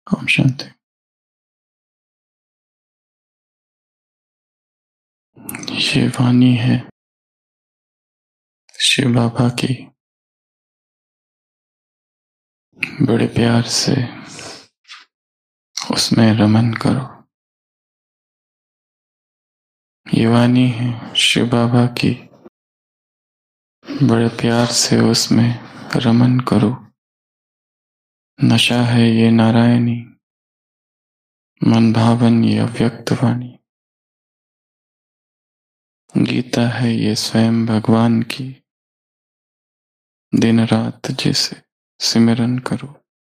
ओम शांति। ये वाणी है शिव बाबा की। बड़े प्यार से उसमें रमन करो। ये वाणी है शिव बाबा की। बड़े प्यार से उसमें रमन करो। नशा है ये नारायणी, मन भावन ये अव्यक्त वाणी। गीता है ये स्वयं भगवान की। दिन रात जिसे सिमरन करो।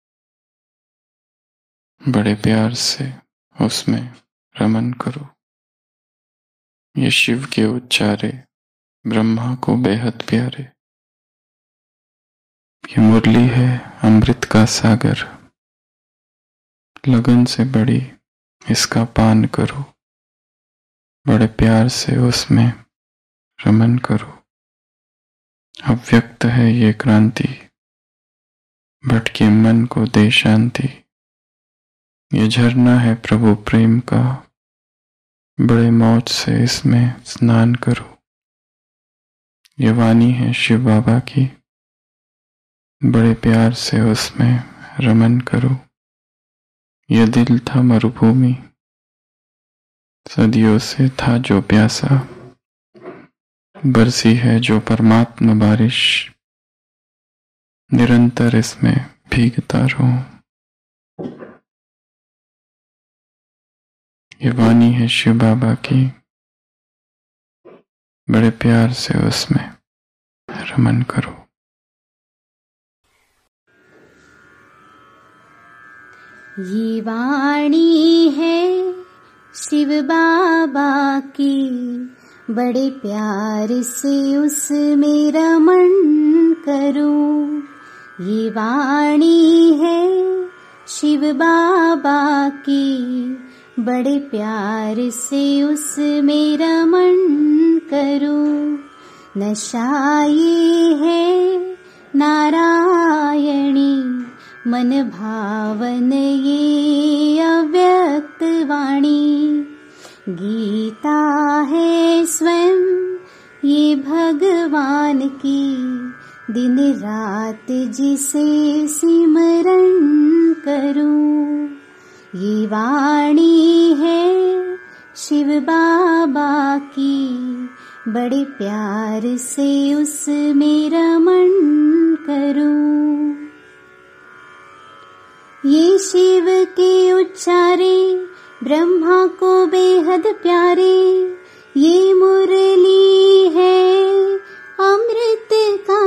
बड़े प्यार से उसमें रमन करो। ये शिव के उच्चारे ब्रह्मा को बेहद प्यारे। ये मुरली है अमृत का सागर। लगन से बड़ी इसका पान करो। बड़े प्यार से उसमें रमन करो। अव्यक्त है ये क्रांति, भटके मन को दे शांति। ये झरना है प्रभु प्रेम का, बड़े मौज से इसमें स्नान करो। ये वाणी है शिव बाबा की। बड़े प्यार से उसमें रमन करो। यह दिल था मरुभूमि, सदियों से था जो प्यासा। बरसी है जो परमात्मा बारिश, निरंतर इसमें भीगता रहूं। ये वाणी है शिव बाबा की। बड़े प्यार से उसमें रमन करो। ये वाणी है शिव बाबा की। बड़े प्यार से उसमें रमन करूं। ये वाणी है शिव बाबा की। बड़े प्यार से उसमें रमन करूं। नशा ये है नारायणी, मन भावन ये अव्यक्त वाणी। गीता है स्वयं ये भगवान की। दिन रात जिसे सिमरन करूं। ये वाणी है शिव बाबा की। बड़े प्यार से उसमें रमन करूं। ये शिव के उच्चारे ब्रह्मा को बेहद प्यारे। ये मुरली है अमृत का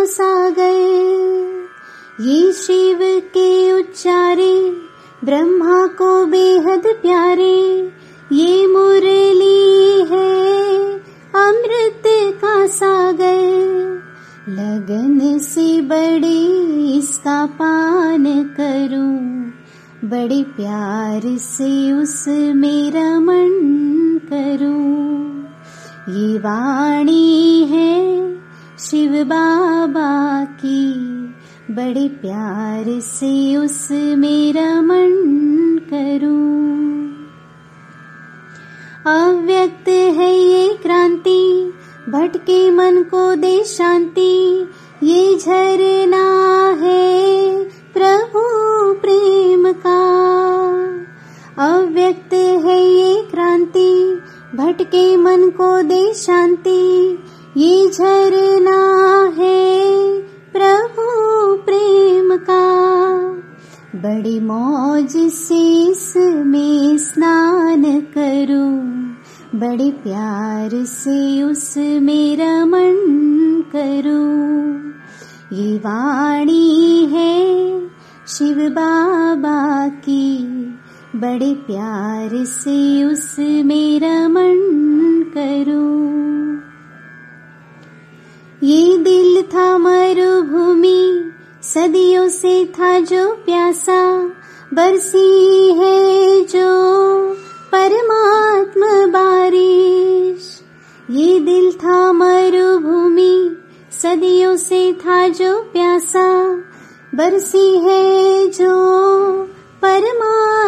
सागर। ये शिव के उच्चारे ब्रह्मा को बेहद प्यारे। ये मुरली है अमृत का सागर। लगन से बड़े इसका पान करूं। बड़े प्यार से उसमें रमन करूं। ये वाणी है शिव बाबा की। बड़े प्यार से उसमें रमन करूं। अव्यक्त है ये क्रांति, भटके मन को दे शांति। ये झरना है प्रभु प्रेम का। अव्यक्त है ये क्रांति, भटके मन को दे शांति। ये झरना है प्रभु प्रेम का। बड़ी मौज से इसमें स्नान करूं। बड़े प्यार से उसमें रमन करूं। ये वाणी है शिव बाबा की। बड़े प्यार से उसमें रमन करूं। ये दिल था मरुभूमि, सदियों से था जो प्यासा। बरसी है जो परमात्मा बारिश। ये दिल था मरुभूमि, सदियों से था जो प्यासा। बरसी है जो परमात्मा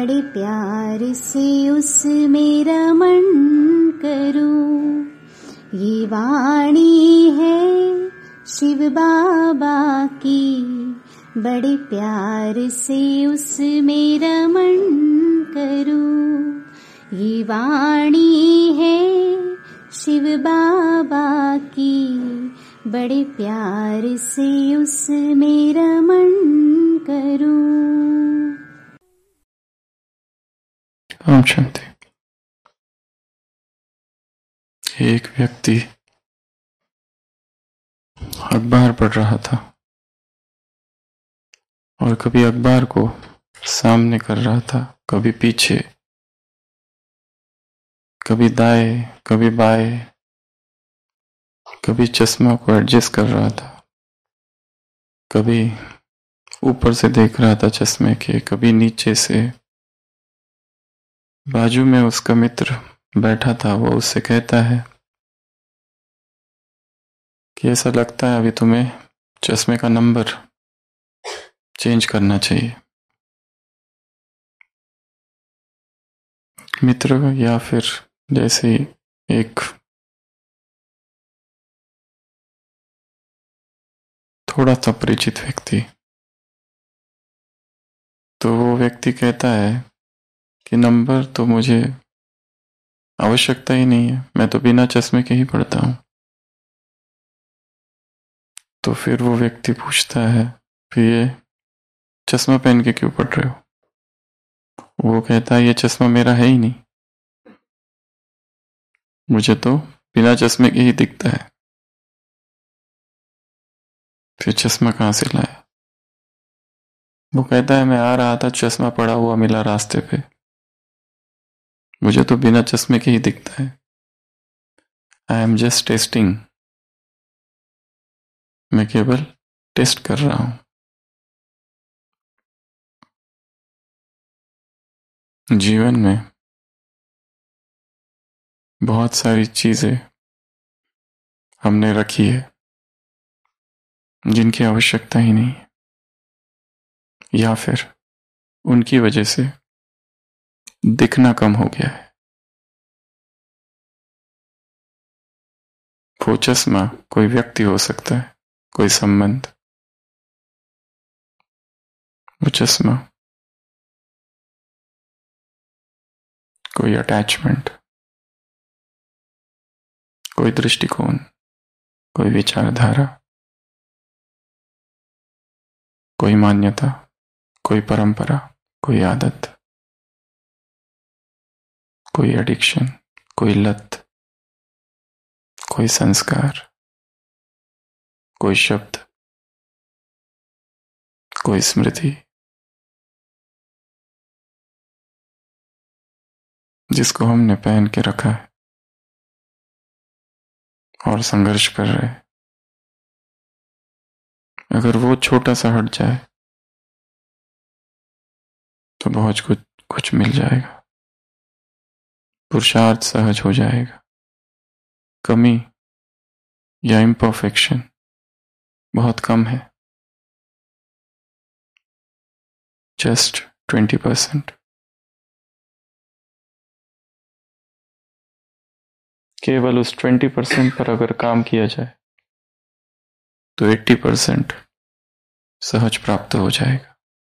बड़े प्यार से उसमें रमण करूं। ये वाणी है शिव बाबा की, बड़े प्यार से उसमें रमण करूं। ये वाणी है शिव बाबा की, बड़े प्यार से उसमें रमण करूं। ओम शांति। एक व्यक्ति अखबार पढ़ रहा था और कभी अखबार को सामने कर रहा था, कभी पीछे, कभी दाएं, कभी बाएं, कभी चश्मा को एडजस्ट कर रहा था, कभी ऊपर से देख रहा था चश्मे के, कभी नीचे से। बाजू में उसका मित्र बैठा था, वो उससे कहता है कि ऐसा लगता है अभी तुम्हें चश्मे का नंबर चेंज करना चाहिए। मित्र या फिर जैसे एक थोड़ा सा परिचित व्यक्ति, तो वो व्यक्ति कहता है कि नंबर तो मुझे आवश्यकता ही नहीं है, मैं तो बिना चश्मे के ही पढ़ता हूं। तो फिर वो व्यक्ति पूछता है, फिर ये चश्मा पहन के क्यों पढ़ रहे हो? वो कहता है ये चश्मा मेरा है ही नहीं, मुझे तो बिना चश्मे के ही दिखता है। फिर चश्मा कहां से लाया? वो कहता है मैं आ रहा था, चश्मा पड़ा हुआ मिला रास्ते पे, मुझे तो बिना चश्मे के ही दिखता है। आई एम जस्ट टेस्टिंग, मैं केवल टेस्ट कर रहा हूं। जीवन में बहुत सारी चीजें हमने रखी है जिनकी आवश्यकता ही नहीं है, या फिर उनकी वजह से दिखना कम हो गया है। वो चश्मा कोई व्यक्ति हो सकता है, कोई संबंध, वो चश्मा कोई अटैचमेंट, कोई दृष्टिकोण, कोई विचारधारा, कोई मान्यता, कोई परंपरा, कोई आदत, कोई एडिक्शन, कोई लत, कोई संस्कार, कोई शब्द, कोई स्मृति, जिसको हमने पहन के रखा है और संघर्ष कर रहे हैं। अगर वो छोटा सा हट जाए तो बहुत कुछ मिल जाएगा, पुरुषार्थ सहज हो जाएगा। कमी या इम्परफेक्शन बहुत कम है, जस्ट 20%। केवल उस 20% पर अगर काम किया जाए तो 80% सहज प्राप्त हो जाएगा।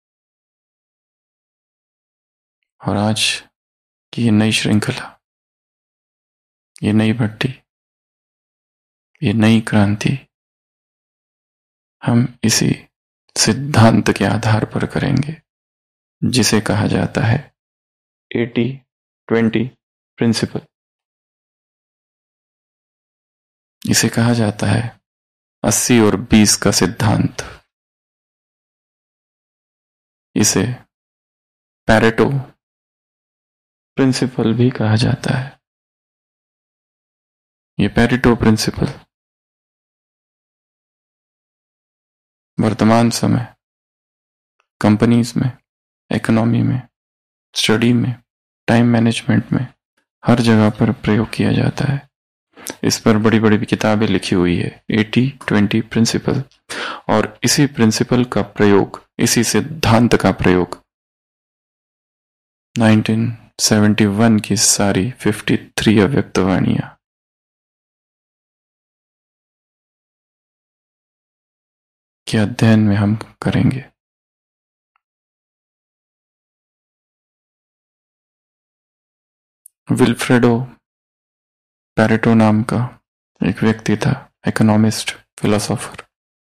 और आज की ये नई श्रृंखला, ये नई भट्टी, ये नई क्रांति हम इसी सिद्धांत के आधार पर करेंगे जिसे कहा जाता है 80-20 प्रिंसिपल। इसे कहा जाता है 80 और 20 का सिद्धांत। इसे पैरेटो प्रिंसिपल भी कहा जाता है। ये पैरेटो प्रिंसिपल वर्तमान समय कंपनीज में, इकोनॉमी में, स्टडी में, टाइम मैनेजमेंट में हर जगह पर प्रयोग किया जाता है। इस पर बड़ी बड़ी किताबें लिखी हुई है, 80-20 प्रिंसिपल। और इसी प्रिंसिपल का प्रयोग, इसी सिद्धांत का प्रयोग 1971 की सारी 53 अव्यक्तवाणियां के अध्ययन में हम करेंगे। विल्फ्रेडो पैरेटो नाम का एक व्यक्ति था, इकोनॉमिस्ट, फिलोसोफर।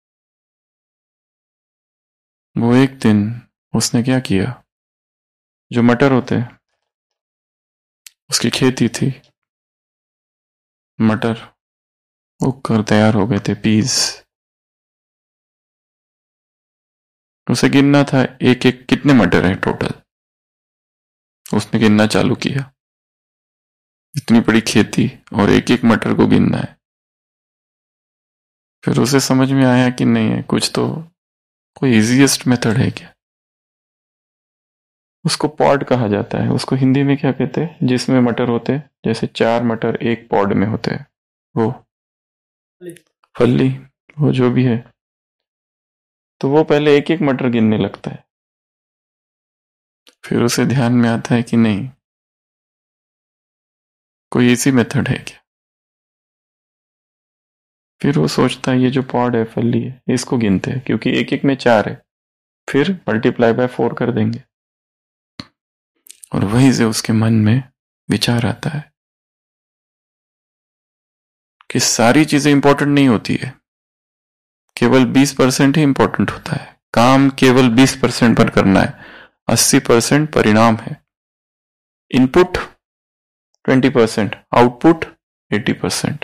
वो एक दिन उसने क्या किया, जो मटर होते हैं, उसकी खेती थी, मटर उगकर तैयार हो गए थे, पीस। उसे गिनना था एक एक कितने मटर हैं टोटल। उसने गिनना चालू किया, इतनी बड़ी खेती और एक एक मटर को गिनना है। फिर उसे समझ में आया कि नहीं है, कुछ तो कोई इजीएस्ट मेथड है क्या। उसको पॉड कहा जाता है। उसको हिंदी में क्या कहते हैं, जिसमें मटर होते हैं, जैसे 4 मटर एक पॉड में होते हैं, वो फल्ली, वो जो भी है। तो वो पहले एक एक मटर गिनने लगता है। फिर उसे ध्यान में आता है कि नहीं, कोई इसी मेथड है क्या। फिर वो सोचता है ये जो पॉड है, फल्ली है, इसको गिनते हैं, क्योंकि एक एक में 4 है, फिर मल्टीप्लाई बाय 4 कर देंगे। और वहीं से उसके मन में विचार आता है कि सारी चीजें इंपॉर्टेंट नहीं होती है, केवल 20% ही इंपॉर्टेंट होता है। काम केवल 20% पर करना है, 80% परिणाम है। Input 20%, output 80%।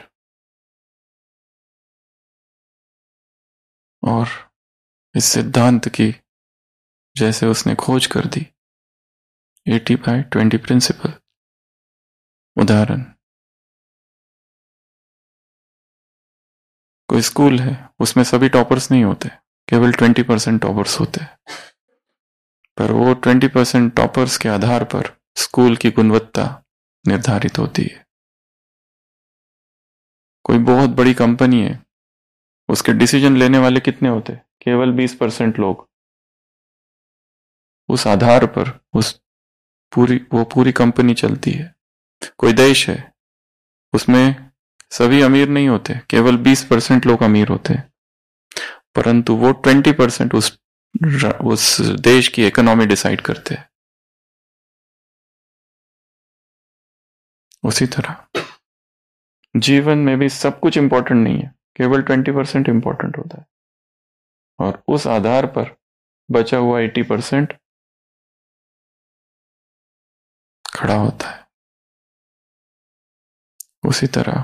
और इस सिद्धांत की जैसे उसने खोज कर दी, 80/20 प्रिंसिपल। उदाहरण, कोई स्कूल है, उसमें सभी टॉपर्स नहीं होते, केवल 20% टॉपर्स होते हैं। पर वो 20% टॉपर्स के आधार पर स्कूल की गुणवत्ता निर्धारित होती है। कोई बहुत बड़ी कंपनी है, उसके डिसीजन लेने वाले कितने होते हैं, केवल 20% लोग। उस आधार पर वो पूरी कंपनी चलती है। कोई देश है, उसमें सभी अमीर नहीं होते, केवल 20% लोग अमीर होते हैं, परंतु वो 20% उस देश की इकोनॉमी डिसाइड करते हैं। उसी तरह जीवन में भी सब कुछ इंपॉर्टेंट नहीं है, केवल 20% इंपॉर्टेंट होता है, और उस आधार पर बचा हुआ 80% खड़ा होता है। उसी तरह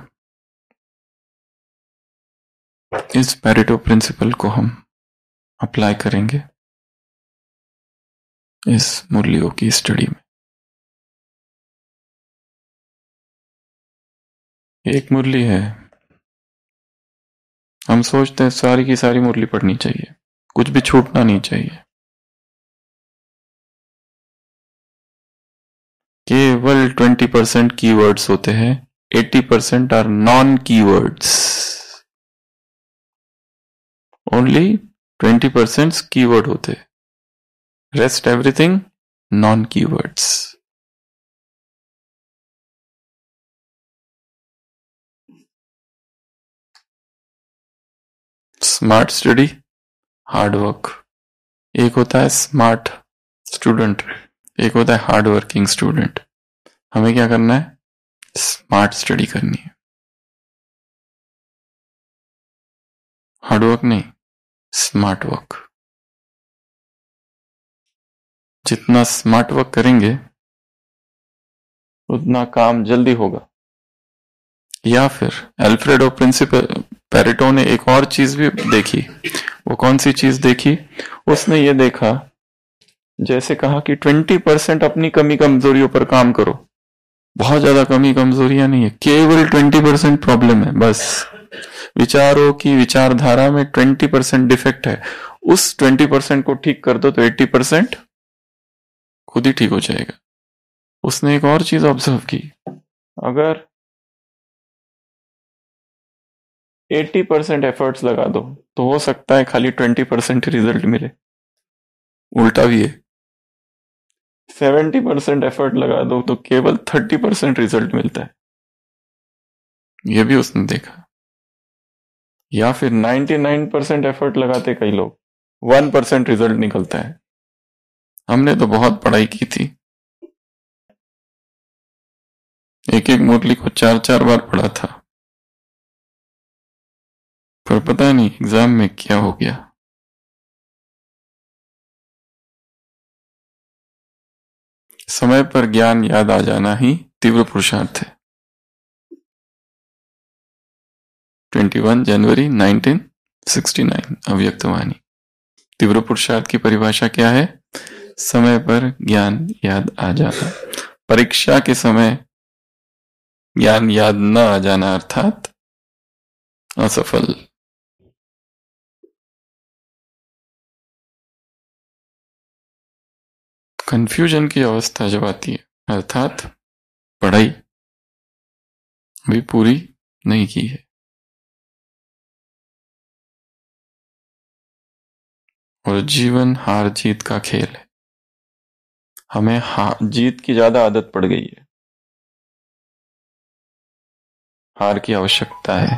इस पैरेटो प्रिंसिपल को हम अप्लाई करेंगे इस मुरलियों की स्टडी में। एक मुरली है, हम सोचते हैं सारी की सारी मुरली पढ़नी चाहिए, कुछ भी छूटना नहीं चाहिए। केवल 20% कीवर्ड्स होते हैं, 80% are non keywords. Only 20% keyword होते, rest everything non keywords. Smart study, hard work. एक होता है स्मार्ट स्टूडेंट, एक होता है हार्ड वर्किंग स्टूडेंट। हमें क्या करना है, स्मार्ट स्टडी करनी है, हार्ड वर्क नहीं, स्मार्ट वर्क। जितना स्मार्ट वर्क करेंगे उतना काम जल्दी होगा। या फिर अल्फ्रेडो प्रिंसिपल पैरेटो ने एक और चीज भी देखी। वो कौन सी चीज देखी, उसने ये देखा, जैसे कहा कि 20% अपनी कमी कमजोरियों पर काम करो। बहुत ज्यादा कमी कमजोरियां नहीं है, केवल 20% प्रॉब्लम है बस। विचारों की विचारधारा में 20% डिफेक्ट है, उस 20% को ठीक कर दो तो 80% खुद ही ठीक हो जाएगा। उसने एक और चीज ऑब्जर्व की, अगर 80% एफर्ट्स लगा दो तो हो सकता है खाली 20% रिजल्ट मिले। उल्टा भी है, 70% एफर्ट लगा दो तो केवल 30% रिजल्ट मिलता है, यह भी उसने देखा। या फिर 99% एफर्ट लगाते कई लोग, 1% रिजल्ट निकलता है। हमने तो बहुत पढ़ाई की थी, एक एक मुरली को 4-4 बार पढ़ा था, पर पता नहीं एग्जाम में क्या हो गया। समय पर ज्ञान याद आ जाना ही तीव्र पुरुषार्थ है। 21 जनवरी 1969 अव्यक्तवाणी। तीव्र पुरुषार्थ की परिभाषा क्या है? समय पर ज्ञान याद आ जाना। परीक्षा के समय ज्ञान याद न आ जाना अर्थात असफल। कंफ्यूजन की अवस्था जब आती है, अर्थात पढ़ाई भी पूरी नहीं की है और जीवन हार जीत का खेल है। हमें हार जीत की ज्यादा आदत पड़ गई है, हार की आवश्यकता है।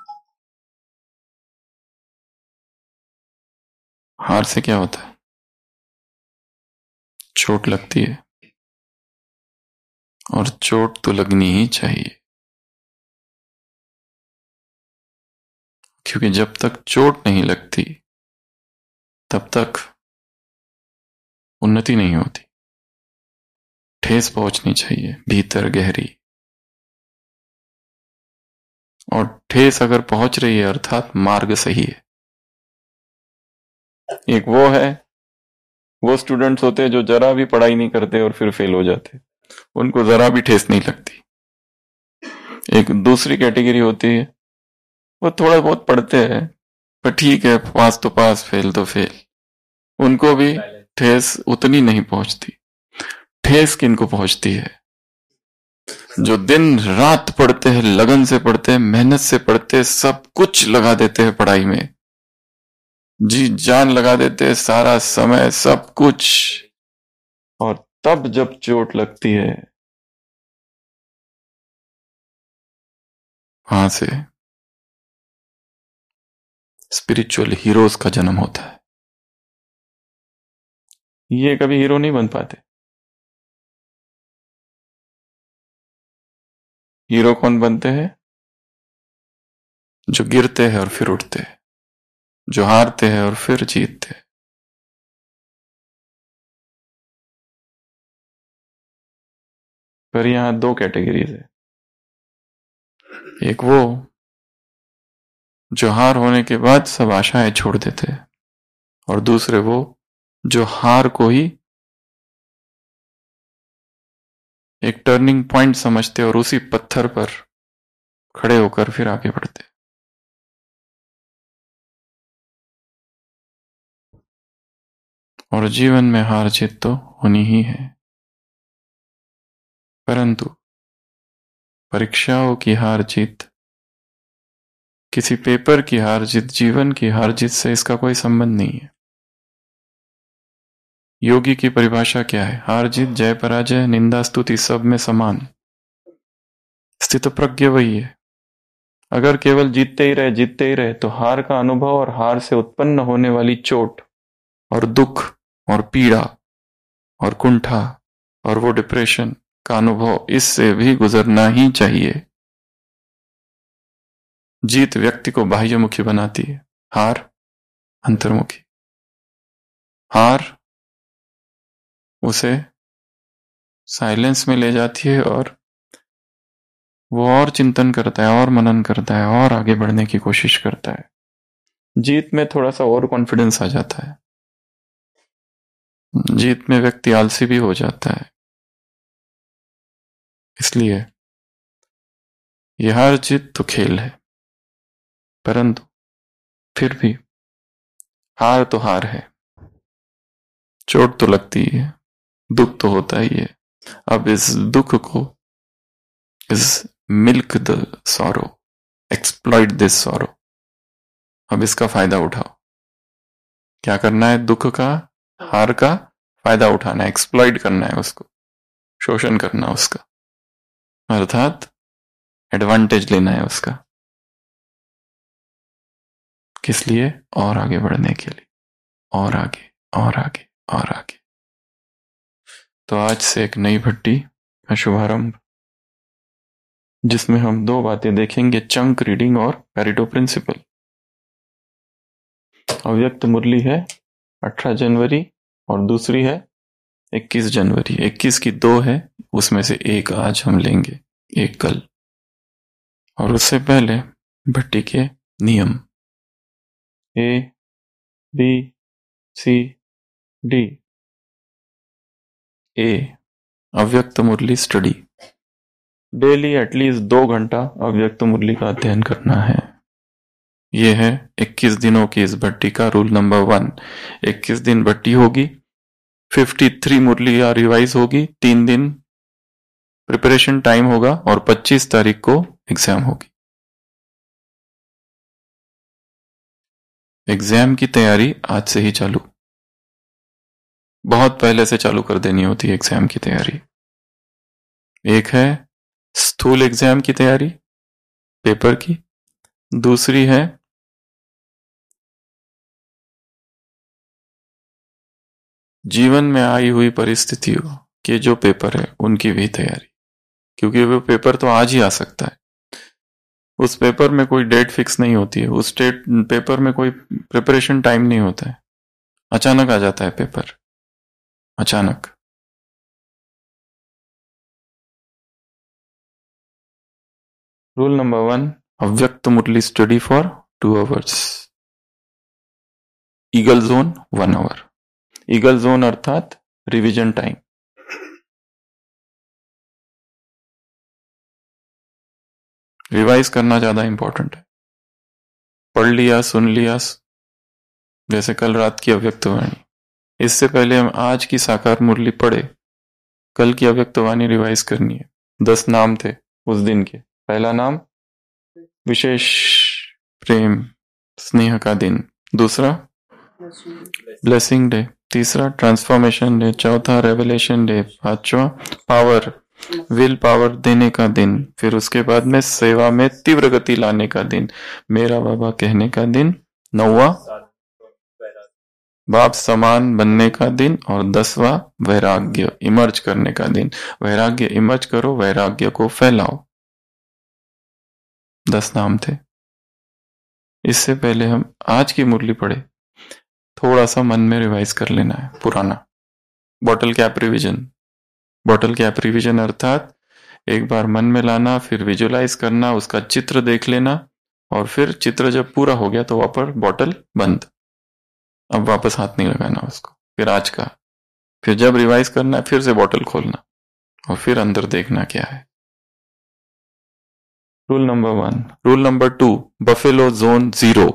हार से क्या होता है? चोट लगती है, और चोट तो लगनी ही चाहिए, क्योंकि जब तक चोट नहीं लगती तब तक उन्नति नहीं होती। ठेस पहुंचनी चाहिए भीतर गहरी, और ठेस अगर पहुंच रही है अर्थात मार्ग सही है। एक वो स्टूडेंट्स होते हैं जो जरा भी पढ़ाई नहीं करते और फिर फेल हो जाते, उनको जरा भी ठेस नहीं लगती। एक दूसरी कैटेगरी होती है, वो थोड़ा बहुत पढ़ते हैं पर ठीक है, पास तो पास, फेल तो फेल, उनको भी ठेस उतनी नहीं पहुंचती। ठेस किनको पहुंचती है? जो दिन रात पढ़ते हैं, लगन से पढ़ते हैं, मेहनत से पढ़ते हैं, सब कुछ लगा देते हैं पढ़ाई में, जी जान लगा देते हैं, सारा समय सब कुछ, और तब जब चोट लगती है वहां से स्पिरिचुअल हीरोज का जन्म होता है। ये कभी हीरो नहीं बन पाते। हीरो कौन बनते हैं? जो गिरते हैं और फिर उठते हैं, जो हारते हैं और फिर जीतते हैं। पर यहां दो कैटेगरीज है, एक वो जो हार होने के बाद सब आशाएं छोड़ देते हैं, और दूसरे वो जो हार को ही एक टर्निंग पॉइंट समझते और उसी पत्थर पर खड़े होकर फिर आगे बढ़ते। और जीवन में हार जीत तो होनी ही है, परंतु परीक्षाओं की हार जीत, किसी पेपर की हार जीत, जीवन की हार जीत से इसका कोई संबंध नहीं है। योगी की परिभाषा क्या है? हार जीत, जय पराजय, निंदा स्तुति सब में समान। स्थित प्रज्ञ वही है। अगर केवल जीतते ही रहे तो हार का अनुभव और हार से उत्पन्न होने वाली चोट और दुख और पीड़ा और कुंठा और वो डिप्रेशन का अनुभव, इससे भी गुजरना ही चाहिए। जीत व्यक्ति को बाह्यमुखी बनाती है, हार अंतर्मुखी। हार उसे साइलेंस में ले जाती है और वो और चिंतन करता है, और मनन करता है, और आगे बढ़ने की कोशिश करता है। जीत में थोड़ा सा और कॉन्फिडेंस आ जाता है, जीत में व्यक्ति आलसी भी हो जाता है। इसलिए यह हार जीत तो खेल है, परंतु फिर भी हार तो हार है। चोट तो लगती है, दुख तो होता ही है। अब इस दुख को, इस milk the sorrow, exploit this sorrow, अब इसका फायदा उठाओ। क्या करना है? दुख का, हार का फायदा उठाना है, एक्सप्लॉइट करना है उसको, शोषण करना उसका, अर्थात एडवांटेज लेना है उसका। किस लिए? और आगे बढ़ने के लिए, और आगे और आगे और आगे। तो आज से एक नई भट्टी का शुभारंभ, जिसमें हम दो बातें देखेंगे, चंक रीडिंग और पैरेटो प्रिंसिपल। अव्यक्त मुरली है 18 जनवरी और दूसरी है 21 जनवरी। 21 की 2 है, उसमें से एक आज हम लेंगे, एक कल। और उससे पहले भट्टी के नियम A, B, C, D। A, अव्यक्त मुरली स्टडी। डेली एटलीस्ट 2 घंटा अव्यक्त मुरली का अध्ययन करना है। यह है 21 दिनों की इस भट्टी का रूल नंबर 1। 21 दिन भट्टी होगी, 53 मुरली रिवाइज होगी, 3 दिन प्रिपरेशन टाइम होगा और 25 तारीख को एग्जाम होगी। एग्जाम की तैयारी आज से ही चालू, बहुत पहले से चालू कर देनी होती है एग्जाम की तैयारी। एक है स्थूल एग्जाम की तैयारी पेपर की, दूसरी है जीवन में आई हुई परिस्थितियों के जो पेपर है उनकी भी तैयारी, क्योंकि वो पेपर तो आज ही आ सकता है। उस पेपर में कोई डेट फिक्स नहीं होती है, उस पेपर में कोई प्रिपरेशन टाइम नहीं होता है, अचानक आ जाता है पेपर, अचानक। रूल नंबर 1, अव्यक्त मुरली study for 2 hours. Eagle zone 1 hour. Eagle zone अर्थात रिवीजन टाइम। रिवाइज करना ज्यादा इंपॉर्टेंट है। पढ़ लिया, सुन लिया, जैसे कल रात की अव्यक्तवाणी, इससे पहले हम आज की साकार मुरली पढ़े, कल की अव्यक्तवाणी रिवाइज करनी है। 10 नाम थे उस दिन के। पहला नाम विशेष प्रेम स्नेह का दिन, दूसरा ब्लेसिंग डे, तीसरा ट्रांसफॉर्मेशन डे, चौथा रेवलेशन डे, पांचवा पावर विल पावर देने का दिन, फिर उसके बाद में सेवा में तीव्र गति लाने का दिन, मेरा बाबा कहने का दिन, 9वां बाप समान बनने का दिन, और 10वां वैराग्य इमर्ज करने का दिन। वैराग्य इमर्ज करो, वैराग्य को फैलाओ। 10 नाम थे। इससे पहले हम आज की मुरली पढ़े, थोड़ा सा मन में रिवाइज कर लेना है पुराना। Bottle cap revision. Bottle cap revision अर्थात एक बार मन में लाना, फिर विजुलाइज करना, उसका चित्र देख लेना, और फिर चित्र जब पूरा हो गया तो वापस बॉटल बंद, अब वापस हाथ नहीं लगाना उसको। फिर आज का, फिर जब रिवाइज करना है फिर से बॉटल खोलना और फिर अंदर देखना क्या है। Rule number 1। Rule number 2, buffalo zone 0।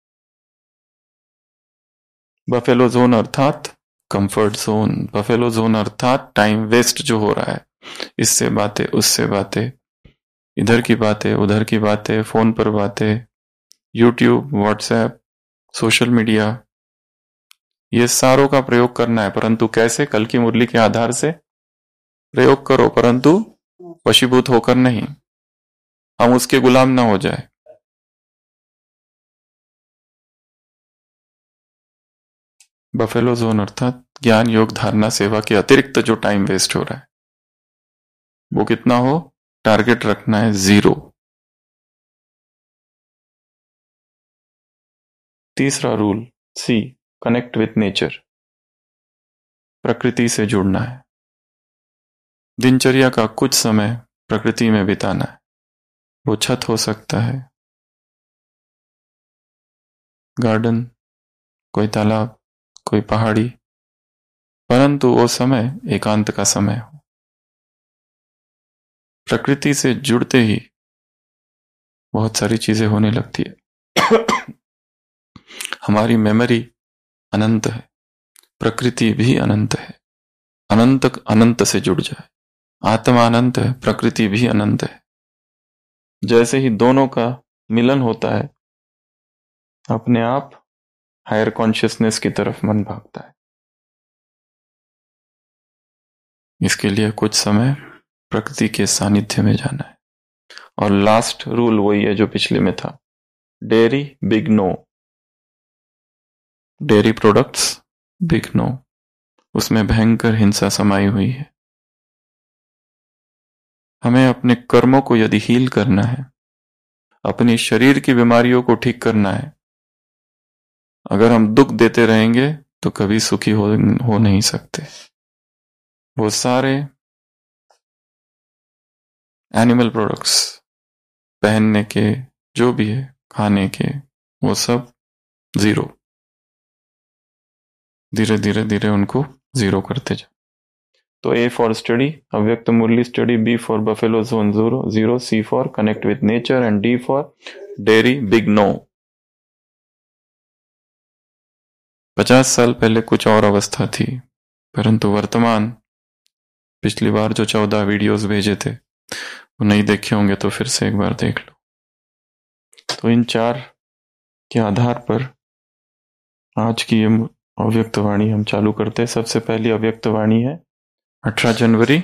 Buffalo zone अर्थात कंफर्ट जोन। बफेलो जोन अर्थात टाइम वेस्ट जो हो रहा है, इससे बातें, उससे बातें, इधर की बातें, उधर की बातें, फोन पर बातें, यूट्यूब, व्हाट्सएप, सोशल मीडिया, ये सारों का प्रयोग करना है। परंतु कैसे? कल की मुरली के आधार से प्रयोग करो, परंतु वशीभूत होकर नहीं, हम उसके गुलाम ना हो जाए। बफेलो जोन अर्थात ज्ञान योग धारणा सेवा के अतिरिक्त जो टाइम वेस्ट हो रहा है वो कितना हो, टारगेट रखना है 0। तीसरा rule C, connect with nature. प्रकृति से जुड़ना है। दिनचर्या का कुछ समय प्रकृति में बिताना है। वो छत हो सकता है, गार्डन, कोई तालाब, कोई पहाड़ी, परंतु वो समय एकांत का समय हो। प्रकृति से जुड़ते ही बहुत सारी चीजें होने लगती है। हमारी मेमोरी अनंत है, प्रकृति भी अनंत है। अनंत अनंत से जुड़ जाए। आत्मा अनंत है, प्रकृति भी अनंत है। जैसे ही दोनों का मिलन होता है, अपने आप हायर कॉन्शियसनेस की तरफ मन भागता है। इसके लिए कुछ समय प्रकृति के सानिध्य में जाना है। और लास्ट रूल वही है जो पिछले में था, dairy big no, dairy products big no, उसमें भयंकर हिंसा समाई हुई है। हमें अपने कर्मों को यदि हील करना है, अपनी शरीर की बीमारियों को ठीक करना है, अगर हम दुख देते रहेंगे तो कभी सुखी हो नहीं सकते। वो सारे एनिमल प्रोडक्ट्स, पहनने के, जो भी है, खाने के, वो सब जीरो, धीरे धीरे धीरे उनको जीरो करते जाओ। तो A फॉर स्टडी, अव्यक्त मुरली study, B for buffalo zone zero, C for connect with nature and D for dairy big no. 50 साल पहले कुछ और अवस्था थी, परंतु वर्तमान, पिछली बार जो 14 वीडियोस भेजे थे वो नहीं देखे होंगे तो फिर से एक बार देख लो। तो इन 4 के आधार पर आज की ये अव्यक्त वाणी हम चालू करते हैं। सबसे पहली अव्यक्त वाणी है 18 जनवरी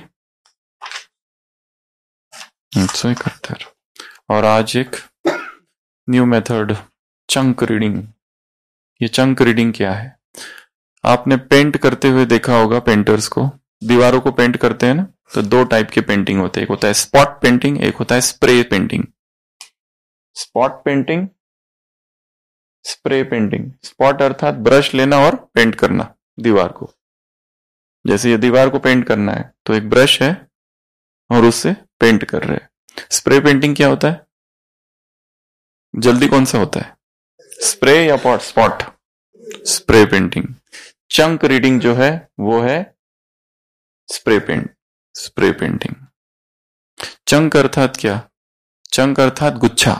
1971, और आज एक न्यू मेथड, चंक रीडिंग। ये चंक रीडिंग क्या है? आपने पेंट करते हुए देखा होगा, पेंटर्स को दीवारों को पेंट करते हैं ना, तो 2 टाइप के पेंटिंग होते हैं, एक होता है स्पॉट पेंटिंग, एक होता है spray painting. Spot painting, spray painting. Spot अर्थात ब्रश लेना और पेंट करना दीवार को। जैसे ये दीवार को पेंट करना है तो एक ब्रश है और उससे पेंट कर रहे हैं। स्प्रे पेंटिंग क्या होता है? जल्दी कौन सा होता है, स्प्रे या spot? Spray painting. Chunk reading जो है वो है स्प्रे पेंटिंग। चंक अर्थात क्या? चंक अर्थात गुच्छा।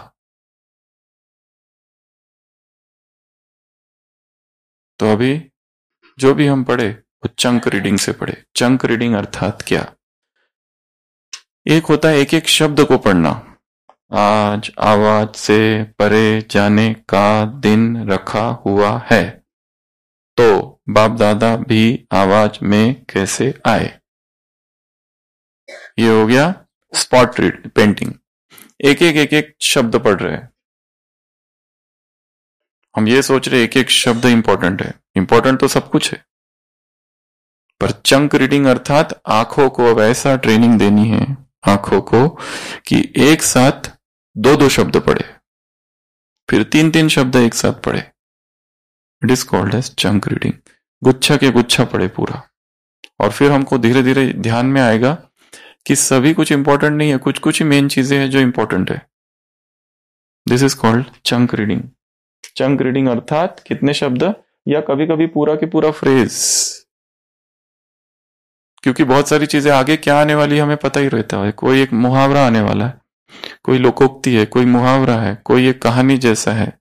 तो अभी जो भी हम पढ़े वो चंक रीडिंग से पढ़े। चंक रीडिंग अर्थात क्या? एक होता है एक एक शब्द को पढ़ना। आज आवाज से परे जाने का दिन रखा हुआ है, तो बाप दादा भी आवाज में कैसे आए। ये हो गया स्पॉट पेंटिंग। एक एक शब्द पढ़ रहे हैं। हम ये सोच रहे एक एक शब्द इंपॉर्टेंट है। इंपॉर्टेंट तो सब कुछ है, पर चंक रीडिंग अर्थात आंखों को अब ऐसा ट्रेनिंग देनी है, आंखों को, कि एक साथ 2 शब्द पढ़े, फिर 3 शब्द एक साथ पढ़े। It is called as chunk reading. गुच्छा के गुच्छा पढ़े पूरा, और फिर हमको धीरे धीरे ध्यान में आएगा कि सभी कुछ इंपॉर्टेंट नहीं है, कुछ कुछ ही मेन चीजें हैं जो इंपॉर्टेंट है। This is called chunk reading. Chunk reading अर्थात कितने शब्द, या कभी कभी पूरा के पूरा फ्रेज, क्योंकि बहुत सारी चीजें आगे क्या आने वाली हमें पता ही रहता है। कोई एक मुहावरा आने वाला है, कोई लोकोक्ति है, कोई मुहावरा है, कोई एक कहानी जैसा है,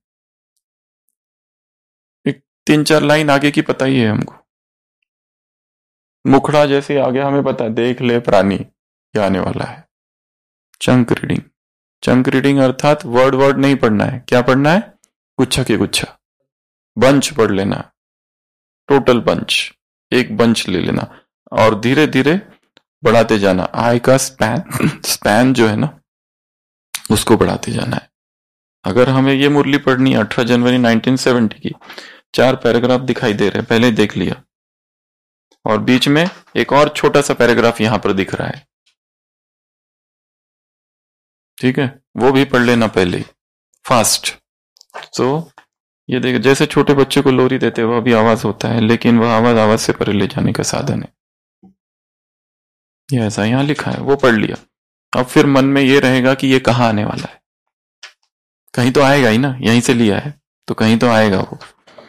एक 3-4 लाइन आगे की पता ही है हमको। मुखड़ा जैसे आगे हमें पता है, देख ले प्राणी, क्या आने वाला है। Chunk reading. चंक रीडिंग अर्थात वर्ड नहीं पढ़ना है। क्या पढ़ना है? गुच्छा के गुच्छा, बंच पढ़ लेना, टोटल बंच, एक बंच ले लेना, और धीरे धीरे बढ़ाते जाना। आई का स्पैन जो है ना, उसको बढ़ाते जाना है। अगर हमें ये मुरली पढ़नी है 18 जनवरी 1970 की, 4 पैराग्राफ दिखाई दे रहे हैं, पहले देख लिया, और बीच में एक और छोटा सा पैराग्राफ यहां पर दिख रहा है, ठीक है, वो भी पढ़ लेना पहले फास्ट। तो ये देखिए, जैसे छोटे बच्चे को लोरी देते वह भी आवाज होता है, लेकिन वह आवाज से परे ले जाने का साधन है। ये ऐसा यहां लिखा है, वो पढ़ लिया। अब फिर मन में ये रहेगा कि ये कहाँ आने वाला है, कहीं तो आएगा ही ना, यहीं से लिया है तो कहीं तो आएगा वो।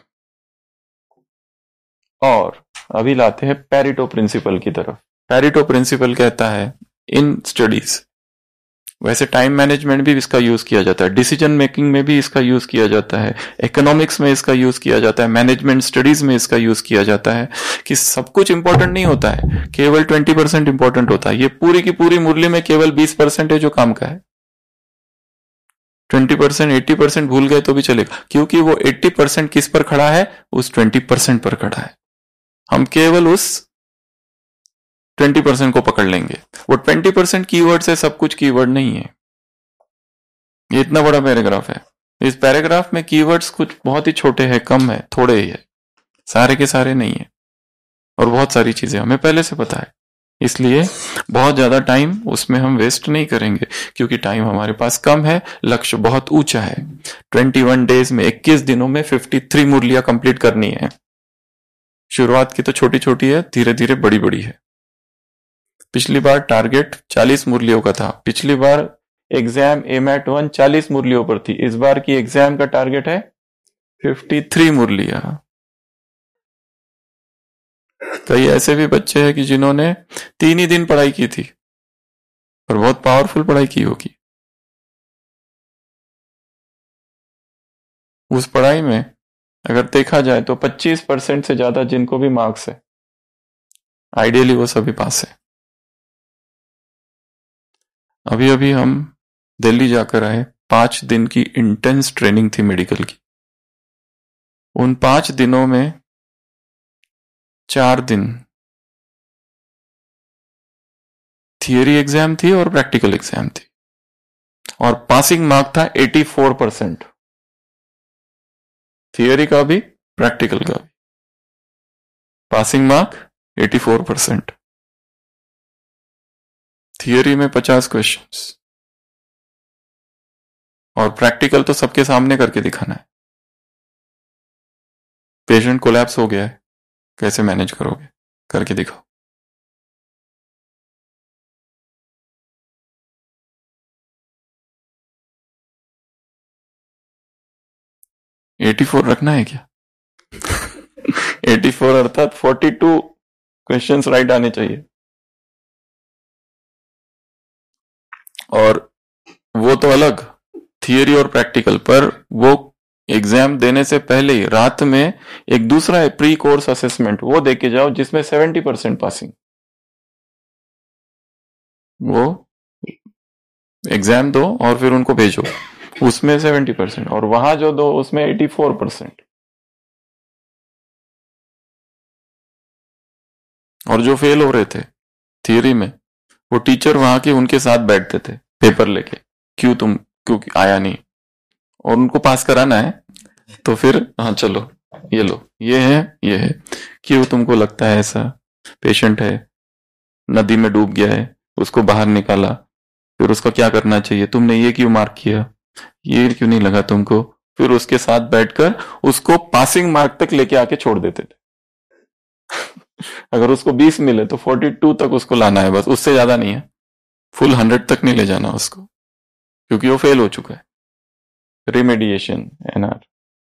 और अभी लाते हैं पेरेटो प्रिंसिपल की तरफ। पेरेटो प्रिंसिपल कहता है इन स्टडीज, वैसे टाइम मैनेजमेंट भी इसका यूज किया जाता है, डिसीजन मेकिंग में भी इसका यूज किया जाता है, इकोनॉमिक्स में इसका यूज किया जाता है, मैनेजमेंट स्टडीज में इसका यूज किया जाता है, कि सब कुछ इंपॉर्टेंट नहीं होता है, केवल 20% इंपॉर्टेंट होता है। ये पूरी की पूरी मुरली में केवल 20% है जो काम का है। 20%, 80% भूल गए तो भी चलेगा, क्योंकि वो 80% किस पर खड़ा है? उस 20% पर खड़ा है। हम केवल उस 20% को पकड़ लेंगे। वो 20% कीवर्ड है, सब कुछ कीवर्ड नहीं है। ये इतना बड़ा पैराग्राफ है, इस पैराग्राफ में कीवर्ड्स कुछ बहुत ही छोटे हैं, कम है, थोड़े ही है, सारे के सारे नहीं है। और बहुत सारी चीजें हमें पहले से पता है, इसलिए बहुत ज्यादा टाइम उसमें हम वेस्ट नहीं करेंगे, क्योंकि टाइम हमारे पास कम है, लक्ष्य बहुत ऊंचा है। 21 डेज में, 21 दिनों में 53 मुरलियां कंप्लीट करनी है। शुरुआत की तो छोटी छोटी है, धीरे धीरे बड़ी बड़ी है। पिछली बार टारगेट 40 मुरलियों का था, पिछली बार एग्जाम एमैट 1 40 मुरलियों पर थी, इस बार की एग्जाम का टारगेट है 53 मुरलियां। कई ऐसे भी बच्चे हैं कि जिन्होंने 3 ही दिन पढ़ाई की थी और बहुत पावरफुल पढ़ाई की होगी। उस पढ़ाई में अगर देखा जाए तो 25% से ज्यादा जिनको भी मार्क्स है, आइडियली वो सभी पास है। अभी अभी हम दिल्ली जाकर आए, 5 दिन की इंटेंस ट्रेनिंग थी मेडिकल की। उन 5 दिनों में 4 दिन थियरी एग्जाम थी और प्रैक्टिकल एग्जाम थी, और पासिंग मार्क था 84%, थियरी का भी प्रैक्टिकल का भी। पासिंग मार्क 84%, थियरी में 50 क्वेश्चंस, और प्रैक्टिकल तो सबके सामने करके दिखाना है। पेशेंट कोलैप्स हो गया है, कैसे मैनेज करोगे, करके दिखाओ। "84 रखना है क्या?" 84 अर्थात 42 क्वेश्चंस राइट आने चाहिए। और वो तो अलग, थियरी और प्रैक्टिकल, पर वो एग्जाम देने से पहले ही रात में एक दूसरा है प्री कोर्स असेसमेंट, वो दे के जाओ, जिसमें 70% पासिंग। वो एग्जाम दो और फिर उनको भेजो, उसमें 70%, और वहां जो दो उसमें 84%। और जो फेल हो रहे थे थियरी में, वो टीचर वहां के उनके साथ बैठते थे पेपर लेके, क्यों आया नहीं, और उनको पास कराना है। तो फिर हाँ चलो ये लो, ये है, क्यों तुमको लगता है ऐसा, पेशेंट है नदी में डूब गया है, उसको बाहर निकाला, फिर उसका क्या करना चाहिए, तुमने ये क्यों मार्क किया, ये क्यों नहीं लगा तुमको, फिर उसके साथ बैठकर उसको पासिंग मार्क तक लेके आके छोड़ देते थे। अगर उसको 20 मिले तो 42 तक उसको लाना है, बस, उससे ज्यादा नहीं है, फुल 100 तक नहीं ले जाना उसको, क्योंकि वो फेल हो चुका है। Remediation, NR.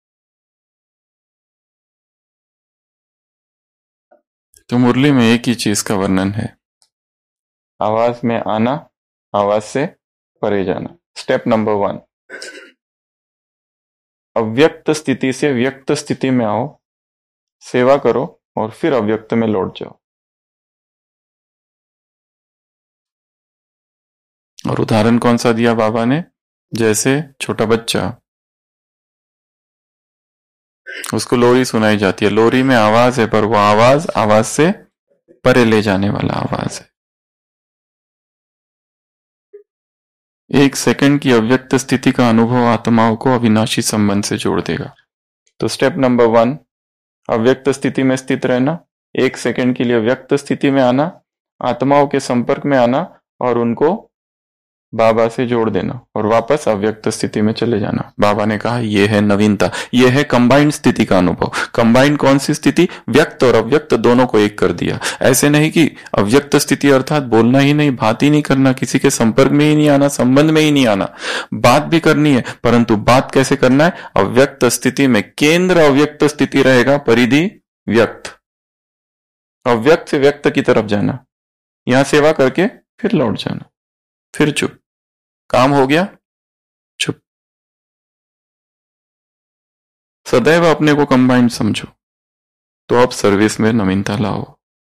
तो मुरली में एक ही चीज का वर्णन है, आवाज में आना, आवाज से परे जाना। स्टेप नंबर 1, अव्यक्त स्थिति से व्यक्त स्थिति में आओ, सेवा करो और फिर अव्यक्त में लौट जाओ। और उदाहरण कौन सा दिया बाबा ने, जैसे छोटा बच्चा, उसको लोरी सुनाई जाती है, लोरी में आवाज है, पर वो आवाज से परे ले जाने वाला आवाज है। 1 सेकंड की अव्यक्त स्थिति का अनुभव आत्माओं को अविनाशी संबंध से जोड़ देगा। तो स्टेप नंबर 1, अव्यक्त स्थिति में स्थित रहना, 1 सेकंड के लिए व्यक्त स्थिति में आना, आत्माओं के संपर्क में आना और उनको बाबा से जोड़ देना, और वापस अव्यक्त स्थिति में चले जाना। बाबा ने कहा यह है नवीनता, यह है कंबाइंड स्थिति का अनुभव। कंबाइंड कौन सी स्थिति, व्यक्त और अव्यक्त दोनों को एक कर दिया। ऐसे नहीं कि अव्यक्त स्थिति अर्थात बोलना ही नहीं, बात ही नहीं करना, किसी के संपर्क में ही नहीं आना, संबंध में ही नहीं आना, बात भी करनी है, परंतु बात कैसे करना है, अव्यक्त स्थिति में। केंद्र अव्यक्त स्थिति रहेगा, परिधि व्यक्त, अव्यक्त से व्यक्त की तरफ जाना, यहां सेवा करके फिर लौट जाना, फिर चुप, काम हो गया, चुप। सदैव अपने को कंबाइंड समझो, तो अब सर्विस में नवीनता लाओ।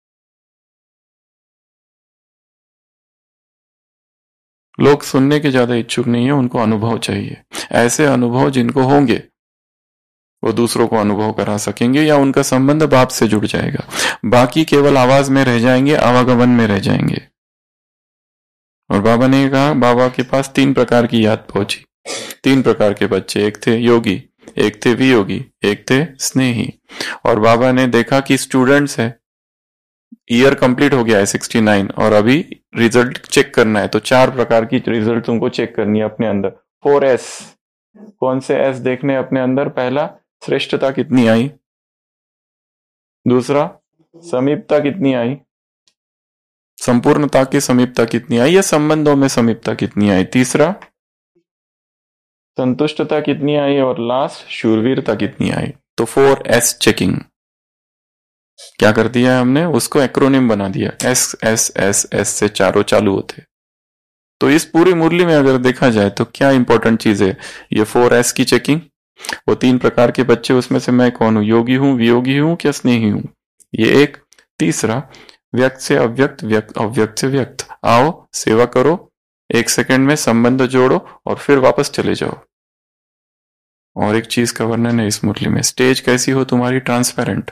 लोग सुनने के ज्यादा इच्छुक नहीं है, उनको अनुभव चाहिए, ऐसे अनुभव जिनको होंगे वो दूसरों को अनुभव करा सकेंगे या उनका संबंध बाप से जुड़ जाएगा। बाकी केवल आवाज में रह जाएंगे, आवागमन में रह जाएंगे। और बाबा ने कहा, बाबा के पास 3 प्रकार की याद पहुंची। 3 प्रकार के बच्चे, एक थे योगी, एक थे वियोगी, एक थे स्नेही। और बाबा ने देखा कि स्टूडेंट्स है, ईयर कंप्लीट हो गया है 69 और अभी रिजल्ट चेक करना है, तो 4 प्रकार की रिजल्ट तुमको चेक करनी है अपने अंदर। 4S, कौन से एस देखने अपने अंदर? पहला, श्रेष्ठता कितनी आई। दूसरा, समीपता कितनी आई, संपूर्णता की समीपता कितनी आई या संबंधों में समीपता कितनी आई। तीसरा, संतुष्टता कितनी आई। और लास्ट, शूरवीरता कितनी आई। तो 4S चेकिंग क्या कर दिया है हमने? उसको एक्रोनिम बना दिया, एस एस एस एस से चारों चालू होते। तो इस पूरी मुरली में अगर देखा जाए तो क्या इंपॉर्टेंट चीज है? ये 4S की चेकिंग, वो 3 प्रकार के बच्चे, उसमें से मैं कौन हूं, योगी हूं, वियोगी हूं, क्या स्नेही हूं, ये एक। तीसरा, व्यक्त से अव्यक्त, अव्यक्त से व्यक्त। आओ, सेवा करो, 1 सेकंड में संबंध जोड़ो और फिर वापस चले जाओ। और एक चीज का वर्णन है इस मुरली में, स्टेज कैसी हो तुम्हारी? ट्रांसपेरेंट।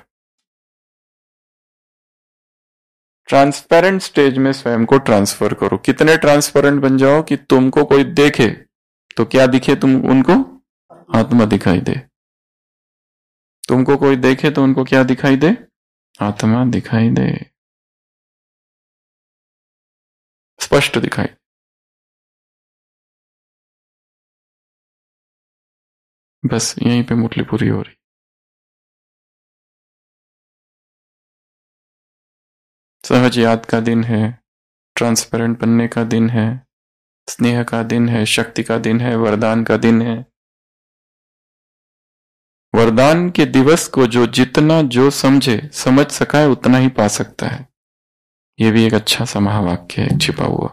ट्रांसपेरेंट स्टेज में स्वयं को ट्रांसफर करो। कितने ट्रांसपेरेंट बन जाओ कि तुमको कोई देखे तो क्या दिखे? तुम उनको आत्मा दिखाई दे। तुमको कोई देखे तो उनको क्या दिखाई दे? आत्मा दिखाई दे, स्पष्ट दिखाई। बस यहीं पे मुरली पूरी हो रही। सहज याद का दिन है, ट्रांसपेरेंट बनने का दिन है, स्नेह का दिन है, शक्ति का दिन है, वरदान का दिन है। वरदान के दिवस को जो जितना जो समझे, समझ सका है, उतना ही पा सकता है। यह भी एक अच्छा सा महावाक्य है छिपा हुआ।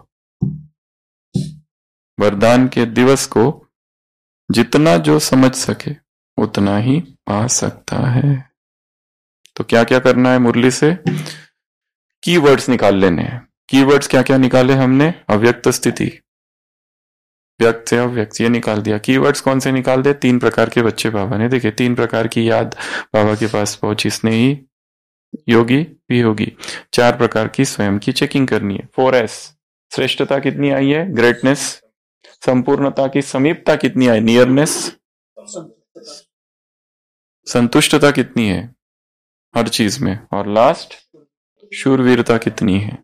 वरदान के दिवस को जितना जो समझ सके उतना ही पा सकता है। तो क्या क्या करना है मुरली से? कीवर्ड्स निकाल लेने हैं। कीवर्ड्स क्या क्या निकाले हमने? अव्यक्त स्थिति, व्यक्त से अव्यक्त, ये निकाल दिया। कीवर्ड्स कौन से निकाल दे? 3 प्रकार के बच्चे बाबा ने देखे, 3 प्रकार की याद बाबा के पास पहुंची, स्नेही, योगी, वियोगी। 4 प्रकार की स्वयं की चेकिंग करनी है। 4S, श्रेष्ठता कितनी आई है? ग्रेटनेस। संपूर्णता की समीपता कितनी आई? नियरनेस। संतुष्टता कितनी है हर चीज में। और लास्ट, शूरवीरता कितनी है।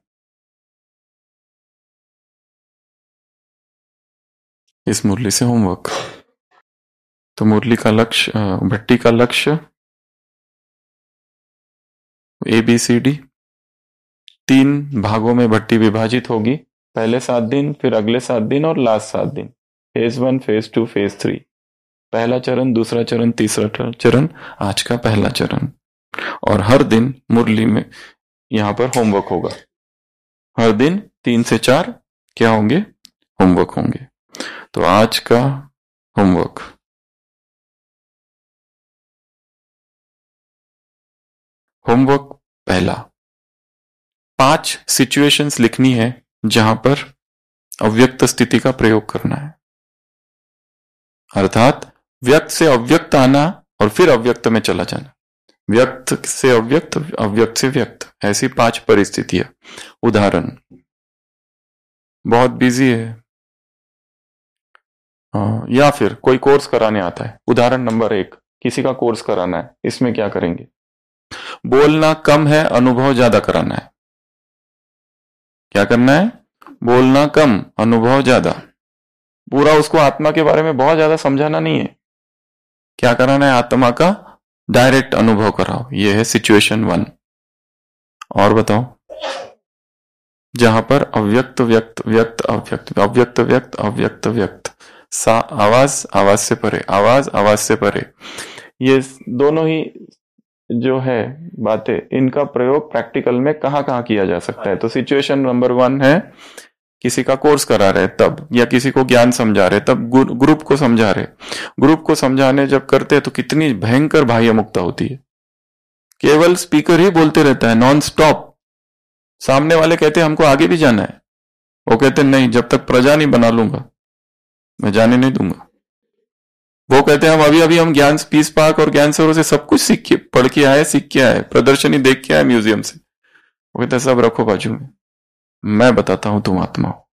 इस मुरली से होमवर्क। तो मुरली का लक्ष्य, भट्टी का लक्ष्य ABCD, 3 भागों में भट्टी विभाजित होगी। पहले 7 दिन, फिर अगले 7 दिन और लास्ट 7 दिन। Phase 1, phase 2, phase 3। पहला चरण, दूसरा चरण, तीसरा चरण, आज का पहला चरण। और हर दिन मुरली में यहां पर होमवर्क होगा। हर दिन 3 से 4 क्या होंगे? होमवर्क होंगे। तो आज का होमवर्क, होमवर्क पहला, 5 सिचुएशंस लिखनी है जहां पर अव्यक्त स्थिति का प्रयोग करना है। अर्थात व्यक्त से अव्यक्त आना और फिर अव्यक्त में चला जाना, व्यक्त से अव्यक्त, अव्यक्त से व्यक्त, ऐसी 5 परिस्थितियां। उदाहरण, बहुत बिजी है या फिर कोई कोर्स कराने आता है। उदाहरण नंबर 1, किसी का कोर्स कराना है। इसमें क्या करेंगे? बोलना कम है, अनुभव ज्यादा कराना है। क्या करना है? बोलना कम, अनुभव ज्यादा। पूरा उसको आत्मा के बारे में बहुत ज्यादा समझाना नहीं है। क्या कराना है? आत्मा का डायरेक्ट अनुभव कराओ। यह है सिचुएशन 1। और बताओ, जहां पर अव्यक्त व्यक्त, व्यक्त अव्यक्त, अव्यक्त व्यक्त, अव्यक्त व्यक्त, आवाज आवाज से परे, आवाज आवाज से परे, ये दोनों ही जो है बातें, इनका प्रयोग प्रैक्टिकल में कहां कहां किया जा सकता है। तो सिचुएशन नंबर 1 है, किसी का कोर्स करा रहे तब, या किसी को ज्ञान समझा रहे तब, ग्रुप को समझा रहे। ग्रुप को समझाने जब करते हैं तो कितनी भयंकर बाह्य मुक्ता होती है। केवल स्पीकर ही बोलते रहता है नॉन स्टॉप। सामने वाले कहते हैं हमको आगे भी जाना है, वो कहते नहीं, जब तक प्रजा नहीं बना लूंगा मैं जाने नहीं दूंगा। वो कहते हैं हम अभी अभी हम ज्ञान पीस पार्क और ज्ञान सरोवर से सब कुछ सीख के पढ़ के आए, सीख के आए, प्रदर्शनी देख के आए म्यूजियम से। वो कहते हैं सब रखो बाजू में, मैं बताता हूं तुम आत्मा हो।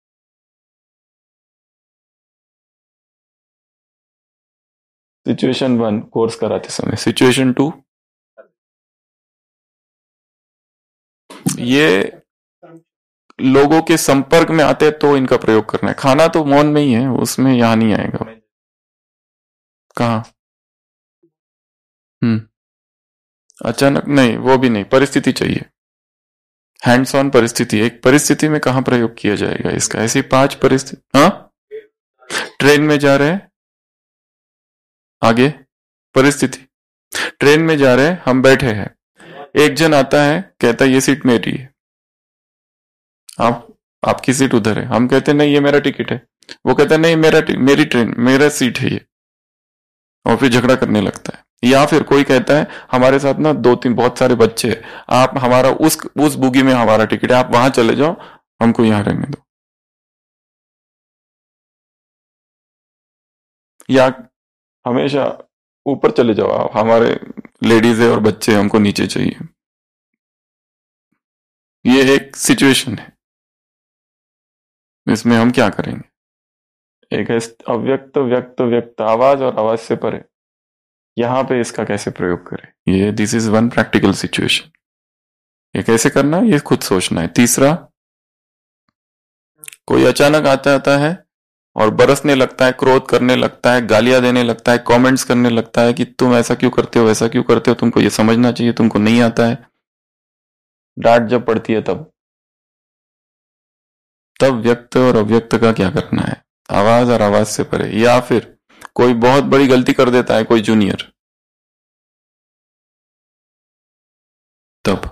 सिचुएशन 1 कोर्स कराते समय, सिचुएशन 2 ये लोगों के संपर्क में आते तो इनका प्रयोग करना है। खाना तो मौन में ही है, उसमें यहां नहीं आएगा। कहा? अचानक नहीं, वो भी नहीं, परिस्थिति चाहिए। हैंड्स ऑन परिस्थिति, एक परिस्थिति में कहां प्रयोग किया जाएगा इसका? ऐसी 5 परिस्थिति। हाँ, ट्रेन में जा रहे हैं, आगे परिस्थिति, ट्रेन में जा रहे हैं, हम बैठे हैं, एक जन आता है कहता है ये सीट मेरी है, आप आपकी सीट उधर है, हम कहते हैं नहीं ये मेरा टिकट है, वो कहता है नहीं मेरी ट्रेन, मेरा सीट है ये, और फिर झगड़ा करने लगता है। या फिर कोई कहता है हमारे साथ ना 2-3 बहुत सारे बच्चे हैं, आप हमारा उस बुगी में हमारा टिकट है, आप वहां चले जाओ, हमको यहां रहने दो। या हमेशा ऊपर चले जाओ आप, हमारे लेडीज है और बच्चे, हमको नीचे चाहिए। ये एक सिचुएशन है, इसमें हम क्या करेंगे? एक है अव्यक्त व्यक्त व्यक्त, आवाज और आवाज से परे, यहां पे इसका कैसे प्रयोग करें? ये this is one practical situation. ये कैसे करना है ये खुद सोचना है। तीसरा, कोई अचानक आता है और बरसने लगता है, क्रोध करने लगता है, गालियां देने लगता है, कमेंट्स करने लगता है कि तुम ऐसा क्यों करते हो, वैसा क्यों करते हो, तुमको ये समझना चाहिए, तुमको नहीं आता है। डांट जब पड़ती है तब व्यक्त और अव्यक्त का क्या करना है? आवाज और आवाज से परे। या फिर कोई बहुत बड़ी गलती कर देता है कोई जूनियर, तब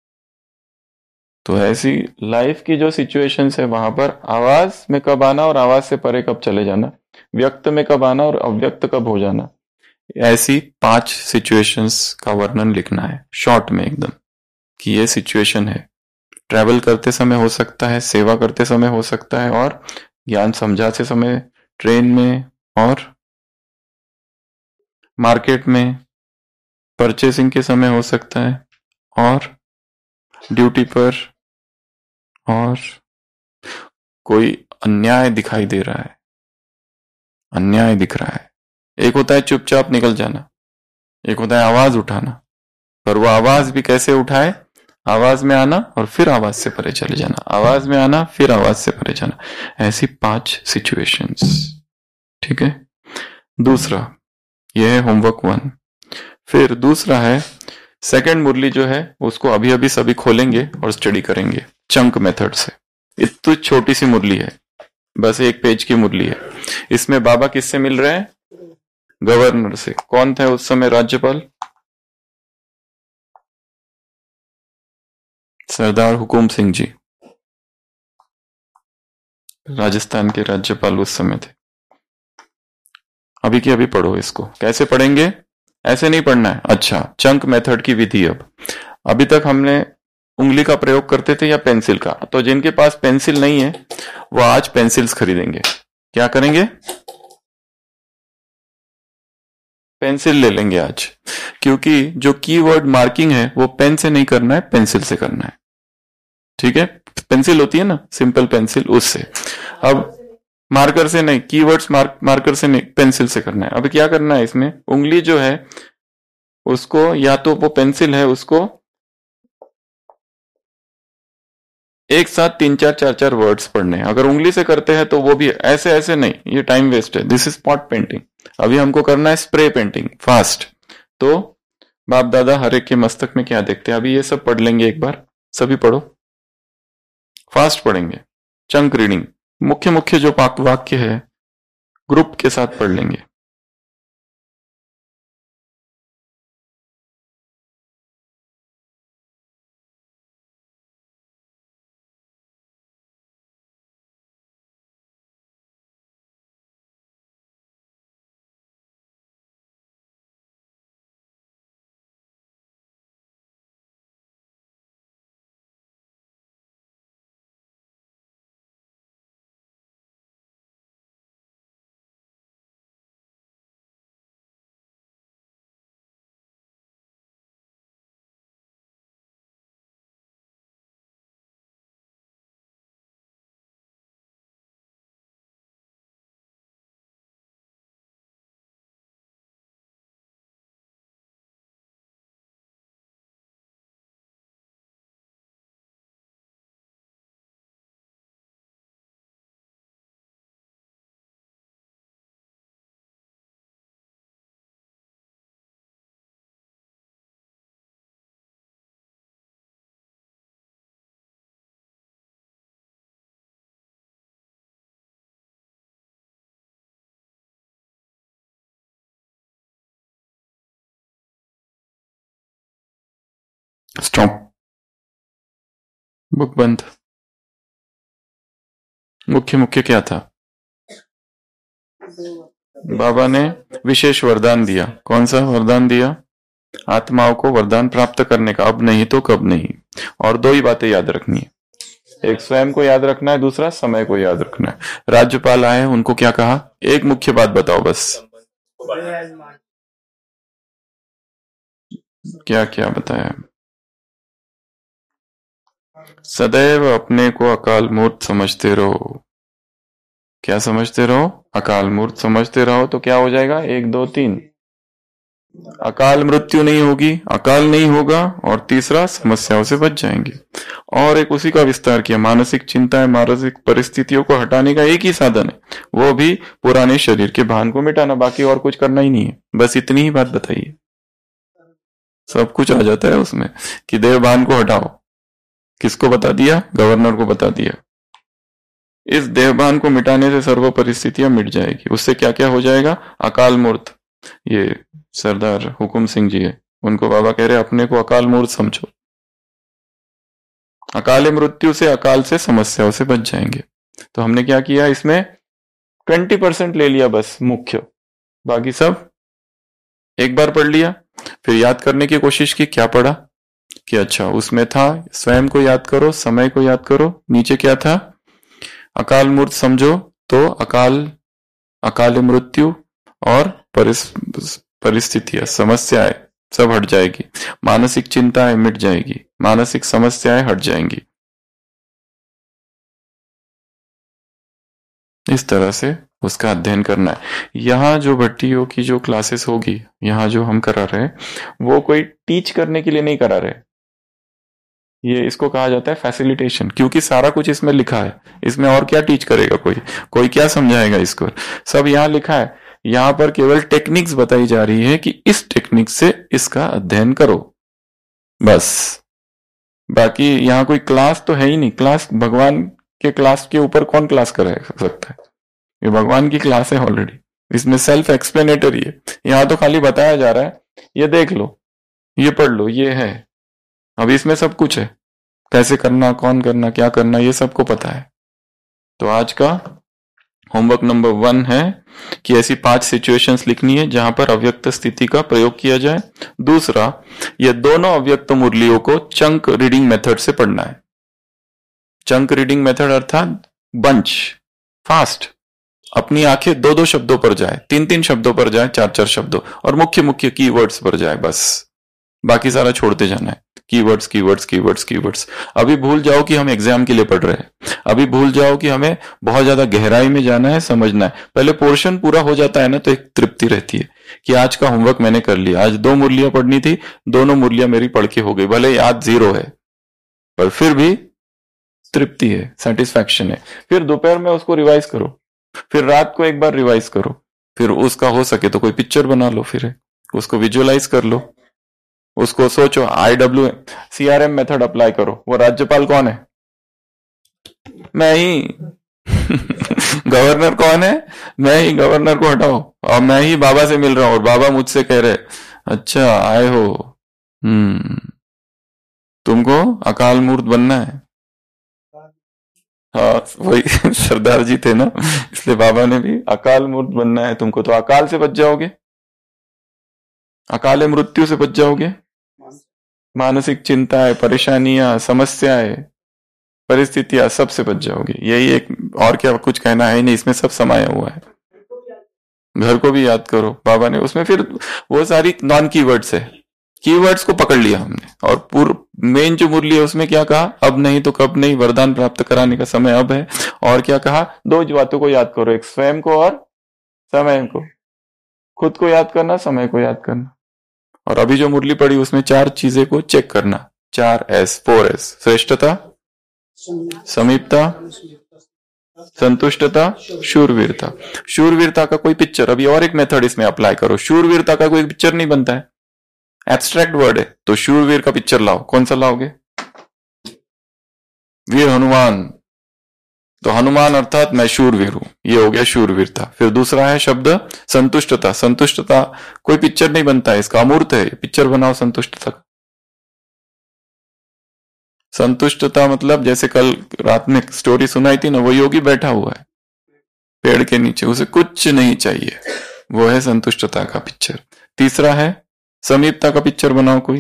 तो ऐसी लाइफ की जो सिचुएशंस है वहां पर आवाज में कब आना और आवाज से परे कब चले जाना, व्यक्त में कब आना और अव्यक्त कब हो जाना, ऐसी 5 सिचुएशंस का वर्णन लिखना है शॉर्ट में एकदम, कि ये सिचुएशन है। ट्रैवल करते समय हो सकता है, सेवा करते समय हो सकता है, और ज्ञान समझाते समय, ट्रेन में, और मार्केट में परचेसिंग के समय हो सकता है, और ड्यूटी पर, और कोई अन्याय दिखाई दे रहा है, अन्याय दिख रहा है। एक होता है चुपचाप निकल जाना, एक होता है आवाज उठाना, पर वो आवाज भी कैसे उठाए? आवाज में आना और फिर आवाज से परे चले जाना, आवाज में आना फिर आवाज से परे जाना, ऐसी 5 सिचुएशंस। ठीक है। दूसरा, यह है होमवर्क 1। फिर दूसरा है सेकंड मुरली जो है उसको अभी अभी सभी खोलेंगे और स्टडी करेंगे चंक मेथड से। इतनी छोटी सी मुरली है, बस 1 पेज की मुरली है। इसमें बाबा किससे मिल रहे हैं? गवर्नर से। कौन थे उस समय राज्यपाल? सरदार हुकुम सिंह जी, राजस्थान के राज्यपाल उस समय थे। अभी की अभी पढ़ो इसको। कैसे पढ़ेंगे? ऐसे नहीं पढ़ना है। अच्छा, चंक मेथड की विधि। अब अभी तक हमने उंगली का प्रयोग करते थे या पेंसिल का, तो जिनके पास पेंसिल नहीं है वो आज पेंसिल्स खरीदेंगे। क्या करेंगे? पेंसिल ले लेंगे आज, क्योंकि जो कीवर्ड मार्किंग है वो पेन से नहीं करना है, पेंसिल से करना है। ठीक है। पेंसिल होती है ना, सिंपल पेंसिल, उससे। अब मार्कर से नहीं, कीवर्ड्स मार्कर से नहीं, पेंसिल से करना है। अब क्या करना है इसमें? उंगली जो है उसको, या तो वो पेंसिल है उसको एक साथ 3-4 वर्ड्स पढ़ने हैं। अगर उंगली से करते हैं तो वो भी ऐसे ऐसे नहीं, ये टाइम वेस्ट है। This is spot painting. अभी हमको करना है स्प्रे पेंटिंग, फास्ट। तो बाप दादा हर एक के मस्तक में क्या देखते हैं, अभी ये सब पढ़ लेंगे एक बार। सभी पढ़ो, फास्ट पढ़ेंगे। चंक रीडिंग, मुख्य मुख्य जो वाक्य है ग्रुप के साथ पढ़ लेंगे। स्टॉप, बुक बंद। मुख्य मुख्य क्या था? बाबा ने विशेष वरदान दिया। कौन सा वरदान दिया? आत्माओं को वरदान प्राप्त करने का, अब नहीं तो कब नहीं। और दो ही बातें याद रखनी है, एक स्वयं को याद रखना है, दूसरा समय को याद रखना है। राज्यपाल आए, उनको क्या कहा? एक मुख्य बात बताओ बस। क्या क्या बताया? सदैव अपने को अकाल मूर्त समझते रहो। क्या समझते रहो? अकाल मूर्त समझते रहो तो क्या हो जाएगा? 1 2 3, अकाल मृत्यु नहीं होगी, अकाल नहीं होगा, और तीसरा समस्याओं से बच जाएंगे। और एक उसी का विस्तार किया, मानसिक चिंताएं, मानसिक परिस्थितियों को हटाने का एक ही साधन है, वो भी पुराने शरीर के भान को मिटाना। बाकी और कुछ करना ही नहीं है, बस इतनी ही बात बताइए, सब कुछ आ जाता है उसमें कि देह भान को हटाओ। किसको बता दिया? गवर्नर को बता दिया। इस देहभान को मिटाने से सर्व परिस्थितियां मिट जाएगी। उससे क्या क्या हो जाएगा? अकाल मूर्त। ये सरदार हुकुम सिंह जी है, उनको बाबा कह रहे अपने को अकाल मूर्त समझो। अकाल मृत्यु से, अकाल से, समस्याओं से बच जाएंगे। तो हमने क्या किया इसमें? 20% ले लिया बस मुख्य, बाकी सब एक बार पढ़ लिया। फिर याद करने की कोशिश की, क्या पढ़ा कि अच्छा उसमें था स्वयं को याद करो, समय को याद करो, नीचे क्या था? अकाल मूर्त समझो, तो अकाल मृत्यु और परिस्थितियां, समस्याएं सब हट जाएगी, मानसिक चिंताएं मिट जाएगी, मानसिक समस्याएं हट जाएंगी। इस तरह से उसका अध्ययन करना है। यहाँ जो भट्टियों की जो क्लासेस होगी, यहाँ जो हम करा रहे हैं, वो कोई टीच करने के लिए नहीं करा रहे, ये इसको कहा जाता है फैसिलिटेशन, क्योंकि सारा कुछ इसमें लिखा है। इसमें और क्या टीच करेगा कोई क्या समझाएगा इसको? सब यहाँ लिखा है। यहाँ पर केवल टेक्निक्स बताई जा रही है कि इस टेक्निक से इसका अध्ययन करो, बस। बाकी यहाँ कोई क्लास तो है ही नहीं। क्लास भगवान के क्लास के ऊपर कौन क्लास करा सकता है? ये भगवान की क्लास है ऑलरेडी, इसमें सेल्फ एक्सप्लेनेटरी है। यहाँ तो खाली बताया जा रहा है, ये देख लो, ये पढ़ लो, ये है। अब इसमें सब कुछ है, कैसे करना, कौन करना, क्या करना, ये सबको पता है। तो आज का होमवर्क नंबर 1 है कि ऐसी 5 सिचुएशंस लिखनी है जहां पर अव्यक्त स्थिति का प्रयोग किया जाए। दूसरा, ये दोनों अव्यक्त मुरलियों को चंक रीडिंग मेथड से पढ़ना है। चंक रीडिंग मेथड अर्थात बंच, फास्ट, अपनी आंखें 2-2 शब्दों पर जाए, 3-3 शब्दों पर जाए, 4-4 शब्दों, और मुख्य मुख्य कीवर्ड्स पर जाए, बस। बाकी सारा छोड़ते जाना है। Keywords keywords keywords keywords. अभी भूल जाओ कि हम एग्जाम के लिए पढ़ रहे हैं, अभी भूल जाओ कि हमें बहुत ज्यादा गहराई में जाना है, समझना है। पहले पोर्शन पूरा हो जाता है ना, तो एक तृप्ति रहती है कि आज का होमवर्क मैंने कर लिया। आज 2 मुरलियां पढ़नी थी, दोनों मुरलियां मेरी पढ़ के हो गई। भले याद 0 है, पर फिर भी तृप्ति है, सेटिस्फैक्शन है। फिर दोपहर में उसको रिवाइज करो, फिर रात को एक बार रिवाइज करो, फिर उसका हो सके तो कोई पिक्चर बना लो, फिर उसको विजुअलाइज कर लो, उसको सोचो। CRM मेथड अप्लाई करो। वो राज्यपाल कौन है? मैं ही। गवर्नर कौन है? मैं ही। गवर्नर को हटाओ, और मैं ही बाबा से मिल रहा हूं, और बाबा मुझसे कह रहे अच्छा आए हो, तुमको अकाल मूर्त बनना है। हाँ, वही सरदार जी थे ना, इसलिए बाबा ने भी अकाल मूर्त बनना है तुमको, तो अकाल से बच जाओगे, अकाल मृत्यु से बच जाओगे, मानसिक चिंताएं, परेशानियां, समस्याएं, परिस्थितियां, सबसे बच जाओगे। यही एक, और क्या कुछ कहना है नहीं, इसमें सब समाया हुआ है। घर को भी याद करो, बाबा ने उसमें फिर वो सारी नॉन कीवर्ड्स है, कीवर्ड्स को पकड़ लिया हमने। और मेन जो मुरली है उसमें क्या कहा? अब नहीं तो कब नहीं, वरदान प्राप्त कराने का समय अब है। और क्या कहा? 2 बातों को याद करो, एक स्वयं को और समय को। खुद को याद करना, समय को याद करना। और अभी जो मुरली पड़ी उसमें 4 चीजें को चेक करना, 4S, 4S। श्रेष्ठता, समीपता, संतुष्टता, शूरवीरता। शूरवीरता का कोई पिक्चर, अभी और एक मेथड इसमें अप्लाई करो। शूरवीरता का कोई पिक्चर नहीं बनता है, एब्स्ट्रैक्ट वर्ड है, तो शूरवीर का पिक्चर लाओ। कौन सा लाओगे? वीर हनुमान, तो हनुमान अर्थात मैं शूरवीर हूं, ये हो गया शूरवीरता। फिर दूसरा है शब्द संतुष्टता। संतुष्टता कोई पिक्चर नहीं बनता है, इसका अमूर्त है, पिक्चर बनाओ संतुष्टता का। संतुष्टता मतलब जैसे कल रात में स्टोरी सुनाई थी ना, वो योगी बैठा हुआ है पेड़ के नीचे, उसे कुछ नहीं चाहिए, वो है संतुष्टता का पिक्चर। तीसरा है समीपता का पिक्चर बनाओ कोई।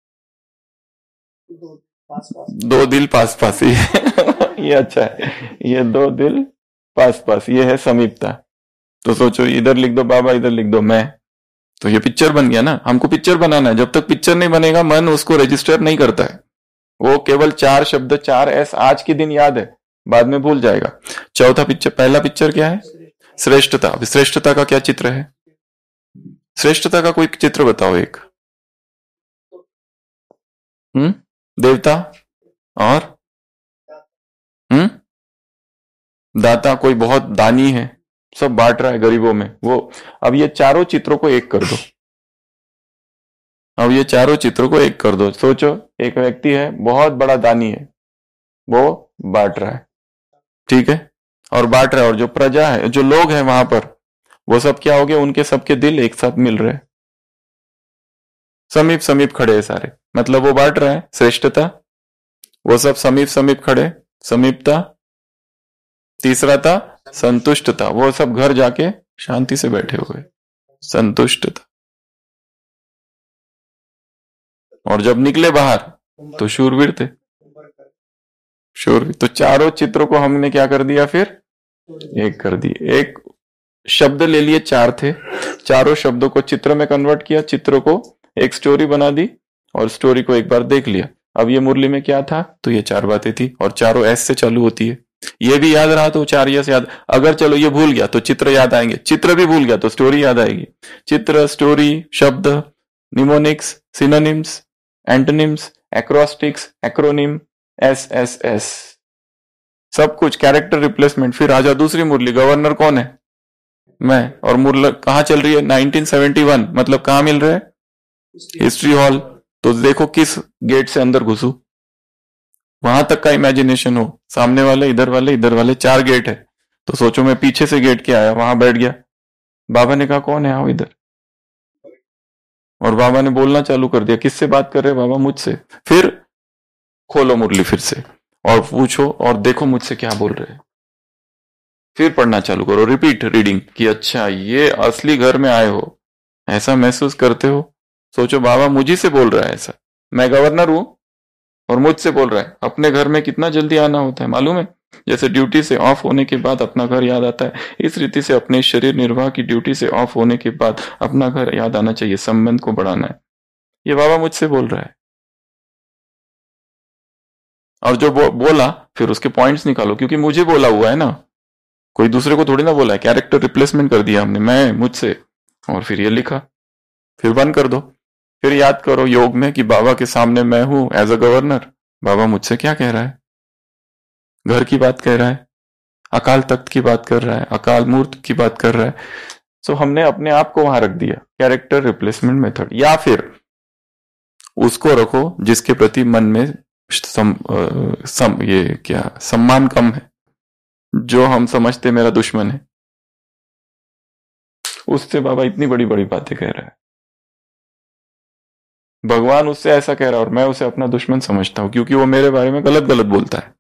दो दिल पास पास, ये अच्छा है, ये दो दिल पास पास, ये है समीपता। तो सोचो इधर लिख दो बाबा, इधर लिख दो मैं, तो ये पिक्चर बन गया ना। हमको पिक्चर बनाना है, जब तक पिक्चर नहीं बनेगा मन उसको रजिस्टर नहीं करता है, वो केवल 4 शब्द 4 एस आज के दिन याद है, बाद में भूल जाएगा। चौथा पिक्चर, पहला पिक्चर क्या है? श्रेष्ठता। श्रेष्ठता का क्या चित्र है? श्रेष्ठता का कोई चित्र बताओ एक। देवता और दाता, कोई बहुत दानी है, सब बांट रहा है गरीबों में वो। अब ये चारों चित्रों को एक कर दो, अब ये चारों चित्रों को एक कर दो। सोचो एक व्यक्ति है, बहुत बड़ा दानी है, वो बांट रहा है, ठीक है, और बांट रहा है, और जो प्रजा है, जो लोग हैं वहां पर, वो सब क्या हो गए, उनके सबके दिल एक साथ मिल रहे हैं, समीप समीप खड़े हैं सारे, मतलब वो बांट रहा है श्रेष्ठता, वो सब समीप समीप खड़े, समीपता। तीसरा था संतुष्टता, वो सब घर जाके शांति से बैठे हुए, संतुष्टता। और जब निकले बाहर तो शूरवीर थे, शूरवीर। तो चारों चित्रों को हमने क्या कर दिया, फिर एक कर दिए। एक शब्द ले लिए, 4 थे, चारों शब्दों को चित्र में कन्वर्ट किया, चित्र को एक स्टोरी बना दी, और स्टोरी को एक बार देख लिया। अब ये मुरली में क्या था, तो ये 4 बातें थी, और चारों एस से चालू होती है। ये भी याद रहा तो 4 यस याद, अगर चलो ये भूल गया तो चित्र याद आएंगे, चित्र भी भूल गया तो स्टोरी याद आएगी। चित्र, स्टोरी, शब्द, mnemonics, synonyms, antonyms, acrostics, acronym, S S S, सब कुछ, कैरेक्टर रिप्लेसमेंट। फिर आजा दूसरी मुरली, गवर्नर कौन है, मैं, और मुरली कहां चल रही है, 1971, मतलब कहां मिल रहा है, हिस्ट्री हॉल। तो देखो किस गेट से अंदर घुसू, वहां तक का इमेजिनेशन हो, सामने वाले, इधर वाले, इधर वाले, 4 गेट है। तो सोचो मैं पीछे से गेट के आया, वहां बैठ गया, बाबा ने कहा कौन है, आओ इधर, और बाबा ने बोलना चालू कर दिया, किससे बात कर रहे बाबा, मुझसे। फिर खोलो मुरली फिर से और पूछो और देखो मुझसे क्या बोल रहे हैं, फिर पढ़ना चालू करो, रिपीट रीडिंग, कि अच्छा ये असली घर में आए हो, ऐसा महसूस करते हो। सोचो बाबा मुझी से बोल रहा है, ऐसा मैं गवर्नर हूं और मुझसे बोल रहा है। अपने घर में कितना जल्दी आना होता है मालूम है, जैसे ड्यूटी से ऑफ होने के बाद अपना घर याद आता है, इस रीति से अपने शरीर निर्वाह की ड्यूटी से ऑफ होने के बाद अपना घर याद आना चाहिए, संबंध को बढ़ाना है। ये बाबा मुझसे बोल रहा है, और जो बोला फिर उसके पॉइंट्स निकालो, क्योंकि मुझे बोला हुआ है ना, कोई दूसरे को थोड़ी ना बोला है, कैरेक्टर रिप्लेसमेंट कर दिया हमने, मैं, मुझसे, और फिर ये लिखा, फिर बंद कर दो। फिर याद करो योग में कि बाबा के सामने मैं हूं एज अ गवर्नर, बाबा मुझसे क्या कह रहा है, घर की बात कह रहा है, अकाल तख्त की बात कर रहा है, अकाल मूर्त की बात कर रहा है। सो हमने अपने आप को वहां रख दिया, कैरेक्टर रिप्लेसमेंट मेथड। या फिर उसको रखो जिसके प्रति मन में ये क्या सम्मान कम है, जो हम समझते मेरा दुश्मन है, उससे बाबा इतनी बड़ी बड़ी बातें कह रहा है, भगवान उससे ऐसा कह रहा है और मैं उसे अपना दुश्मन समझता हूं क्योंकि वो मेरे बारे में गलत गलत बोलता है।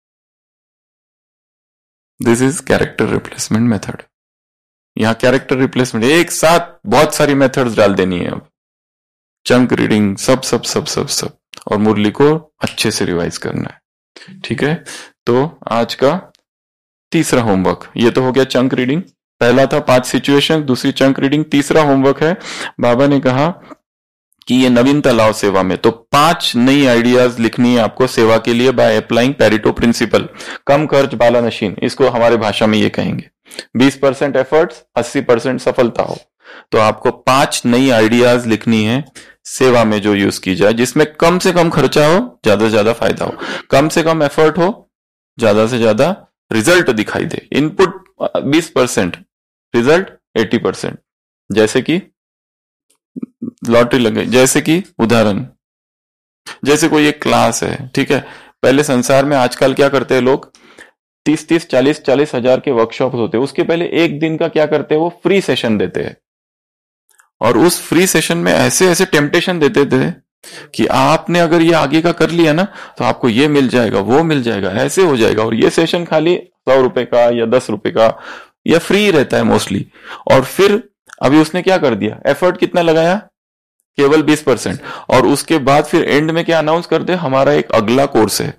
This is character replacement method. यहां कैरेक्टर रिप्लेसमेंट एक साथ बहुत सारी मेथड्स डाल देनी है, अब चंक रीडिंग, सब सब सब सब सब, और मुरली को अच्छे से रिवाइज करना है, ठीक है। तो आज का तीसरा होमवर्क, ये तो हो गया चंक रीडिंग, पहला था 5 सिचुएशन, दूसरी चंक रीडिंग। तीसरा होमवर्क है, बाबा ने कहा कि ये नवीनता लाओ सेवा में, तो 5 नई आइडियाज लिखनी है आपको सेवा के लिए बाय अप्लाइंग पेरेटो प्रिंसिपल, कम खर्च वाला मशीन, इसको हमारे भाषा में ये कहेंगे। 20% एफर्ट्स, 80% सफलता हो। तो आपको 5 नई आइडियाज लिखनी है सेवा में जो यूज की जाए, जिसमें कम से कम खर्चा हो, ज्यादा से ज्यादा फायदा हो, कम से कम एफर्ट हो, ज्यादा से ज्यादा रिजल्ट दिखाई दे। Input 20%, result 80%। जैसे कि लॉटरी लगे, जैसे कि उदाहरण, जैसे कोई एक क्लास है, ठीक है, पहले संसार में आजकल क्या करते हैं लोग, 30-30, 40-40 हजार के वर्कशॉप होते हैं, उसके पहले एक दिन का क्या करते हैं, वो फ्री सेशन देते हैं, और उस फ्री सेशन में ऐसे ऐसे टेम्पटेशन देते थे कि आपने अगर ये आगे का कर लिया ना तो आपको ये मिल जाएगा, वो मिल जाएगा, ऐसे हो जाएगा। और ये सेशन खाली 100 रुपए का या 10 रुपए का या फ्री रहता है मोस्टली। और फिर अभी उसने क्या कर दिया, एफर्ट कितना लगाया, केवल 20%। और उसके बाद फिर एंड में क्या अनाउंस कर दे, हमारा एक अगला कोर्स है।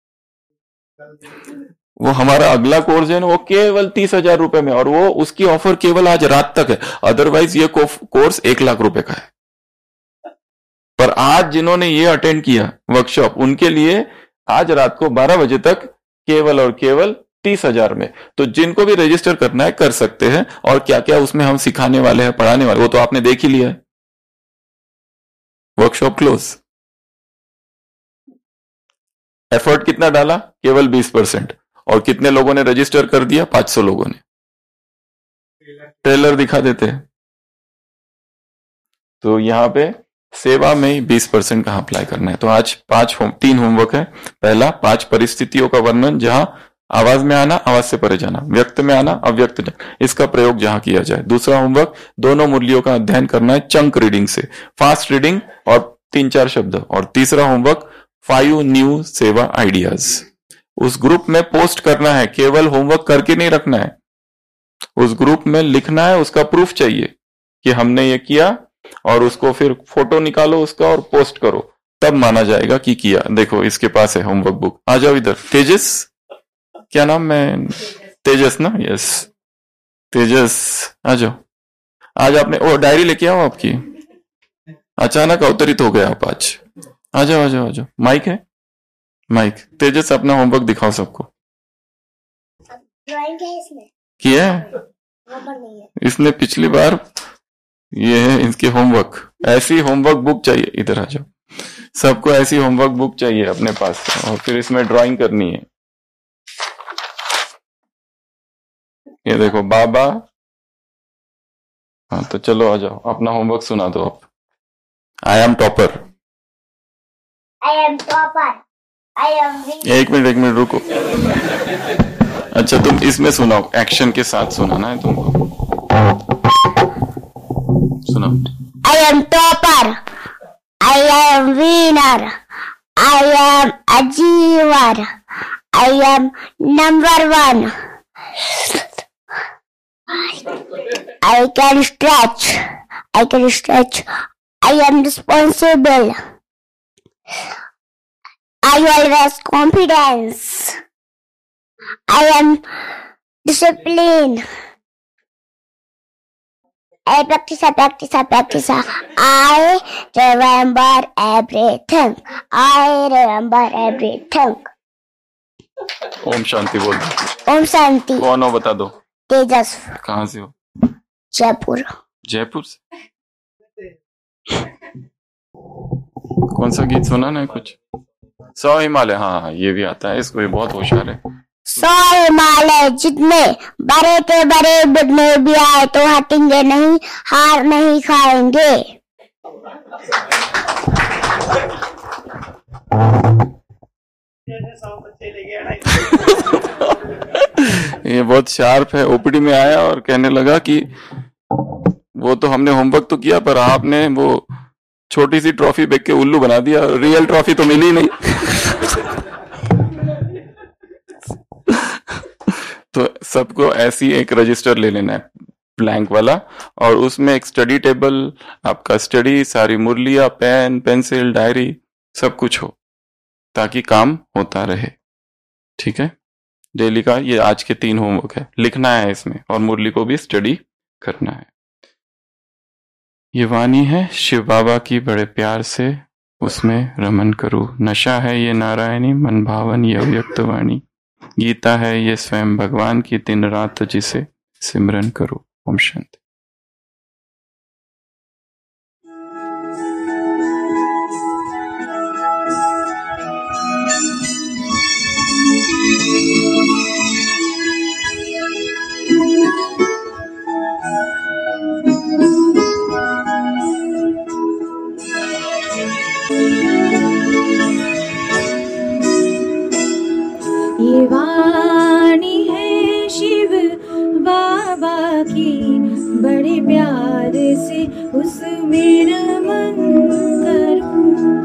वो हमारा अगला कोर्स है ना, वो केवल 30,000 रुपए में, और वो उसकी ऑफर केवल आज रात तक है। अदरवाइज ये कोर्स 1 लाख रुपए का है। पर आज जिन्होंने ये अटेंड किया वर्कशॉप, उनके लिए आज रात को 12 बजे तक केवल और केवल 30,000 में। तो जिनको भी रजिस्टर करना है कर सकते हैं। और क्या क्या उसमें हम सिखाने वाले हैं, पढ़ाने वाले, वो तो आपने देख ही लिया है। Workshop close. एफर्ट कितना डाला, केवल 20%। और कितने लोगों ने रजिस्टर कर दिया, 500 लोगों ने। ट्रेलर दिखा देते हैं। तो यहां पे सेवा में 20% कहां अप्लाई करना है। तो आज 3 होमवर्क है। पहला, 5 परिस्थितियों का वर्णन, जहां आवाज में आना, आवाज से परे जाना, व्यक्त में आना, अव्यक्त जाना, इसका प्रयोग जहां किया जाए। दूसरा होमवर्क, दोनों मुरलियों का अध्ययन करना है चंक रीडिंग से, फास्ट रीडिंग और 3-4 शब्द। और तीसरा होमवर्क, 5 न्यू सेवा आइडियाज उस ग्रुप में पोस्ट करना है। केवल होमवर्क करके नहीं रखना है, उस ग्रुप में लिखना है, उसका प्रूफ चाहिए कि हमने ये किया, और उसको फिर फोटो निकालो उसका और पोस्ट करो, तब माना जाएगा कि किया। देखो इसके पास है होमवर्क बुक। आ जाओ इधर। तेजस, क्या नाम है, तेजस ना? यस तेजस, आ जाओ। आज आपने ओ डायरी लेके आओ आपकी। अचानक अवतरित हो गया आप आज। आ जाओ आ जाओ आ जाओ। माइक है, माइक। तेजस अपना होमवर्क दिखाओ सबको। ड्राइंग है इसमें, किया है? नहीं है। इसने पिछली बार, ये है इसके होमवर्क। ऐसी होमवर्क बुक चाहिए, इधर आ जाओ। सबको ऐसी होमवर्क बुक चाहिए अपने पास, और फिर इसमें ड्राइंग करनी है। ये देखो बाबा। हाँ तो चलो आ जाओ, अपना होमवर्क सुना दो आप। I am topper. I am topper. I am. एक मिनट रुको। अच्छा तुम इसमें सुनाओ, एक्शन के साथ सुनाना है तुमको। सुनाओ। I am topper. I am winner. I am achiever. I am number 1. I can stretch. I can stretch. I am responsible. I always confidence. I am disciplined. I practice. I remember everything. I remember everything. Om Shanti बोल दो। ओम शांति। कौन हो बता दो। तेजस। कहाँ से हो? जयपुर। जयपुर से। कौन सा गीत सुना ना कुछ? 100 हिमालय। हाँ ये भी आता है, इसको भी बहुत होशियार है। 100 हिमालय जितने बड़े के बड़े बिगने भी आए तो हटेंगे नहीं, हार नहीं खाएंगे। ये बहुत शार्प है। ओपीडी में आया और कहने लगा कि वो तो हमने होमवर्क तो किया, पर आपने वो छोटी सी ट्रॉफी बेच के उल्लू बना दिया, रियल ट्रॉफी तो मिली नहीं। तो सबको ऐसी एक रजिस्टर ले लेना है, ब्लैंक वाला, और उसमें एक स्टडी टेबल, आपका स्टडी, सारी मुरलियां, पेन, पेंसिल, डायरी, सब कुछ हो, ताकि काम होता रहे। ठीक है, डेली का ये आज के 3 होमवर्क है, लिखना है इसमें, और मुरली को भी स्टडी करना है। ये वाणी है शिव बाबा की, बड़े प्यार से उसमें रमन करूं। नशा है ये नारायणी, मन भावन ये अव्यक्त वाणी। गीता है ये स्वयं भगवान की, दिन रात जिसे सिमरन करो। ओम शांति। ये वाणी है शिव बाबा की, बड़े प्यार से उसमें रमन करूं।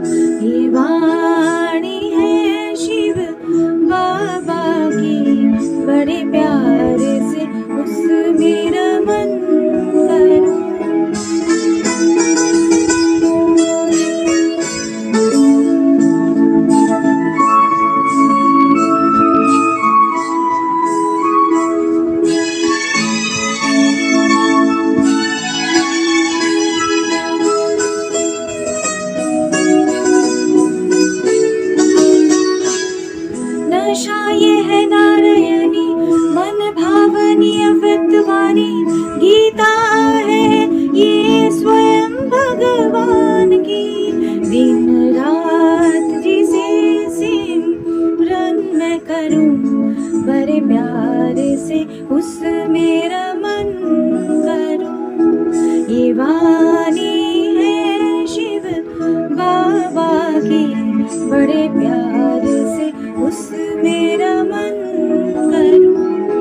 बड़े प्यार से उसमें रमन करूं।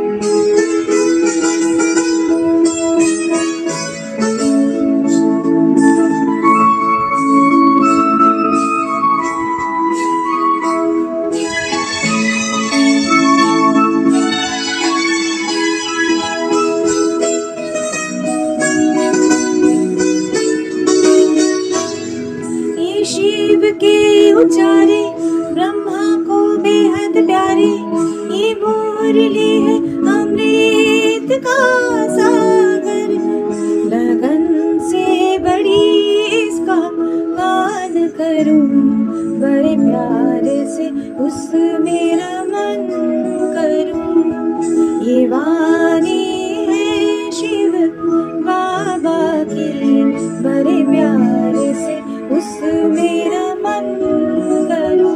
शिव के उचारे ब्रह्मा को बेहद प्यारे, ये मुरली है अमृत का सागर, लगन से बड़ी इसका गान करूं, बड़े प्यार से उसमें रमन करूं। ये वाणी है शिव बाबा की, बड़े प्यार से उसमें रमन करूं।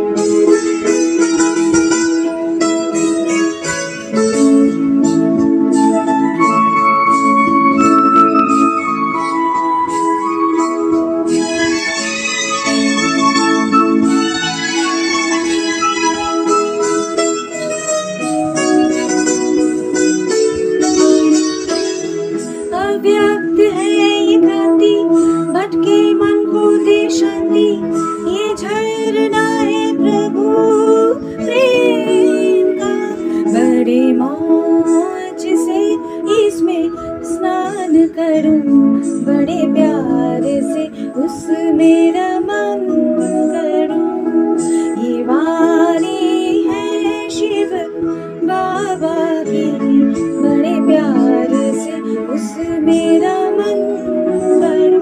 अव्यक्त है ये क्रांति, भटके मन को दे शांति, ये झरना है प्रभु प्रेम का, बड़े मौज से इसमें स्नान करूं, बड़े प्यार से उसमें रमन करूं। ये वाणी है शिव बाबा की, बड़े प्यार से उसमें रमन करूं।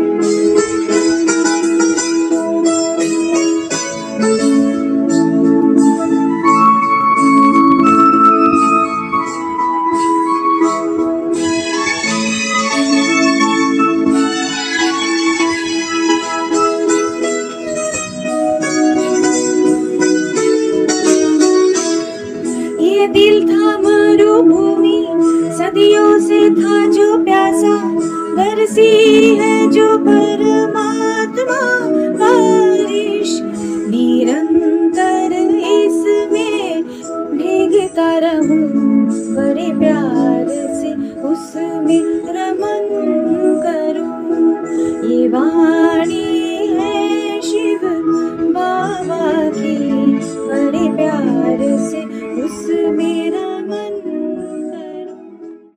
ये दिल था मरुभूमि, सदियों से था जो प्यासा, बरसी है जो परमात्मा बारिश, निरंतर इसमें भीगता रहूं, बड़े प्यार से उसमें रमन करूं। ये वाणी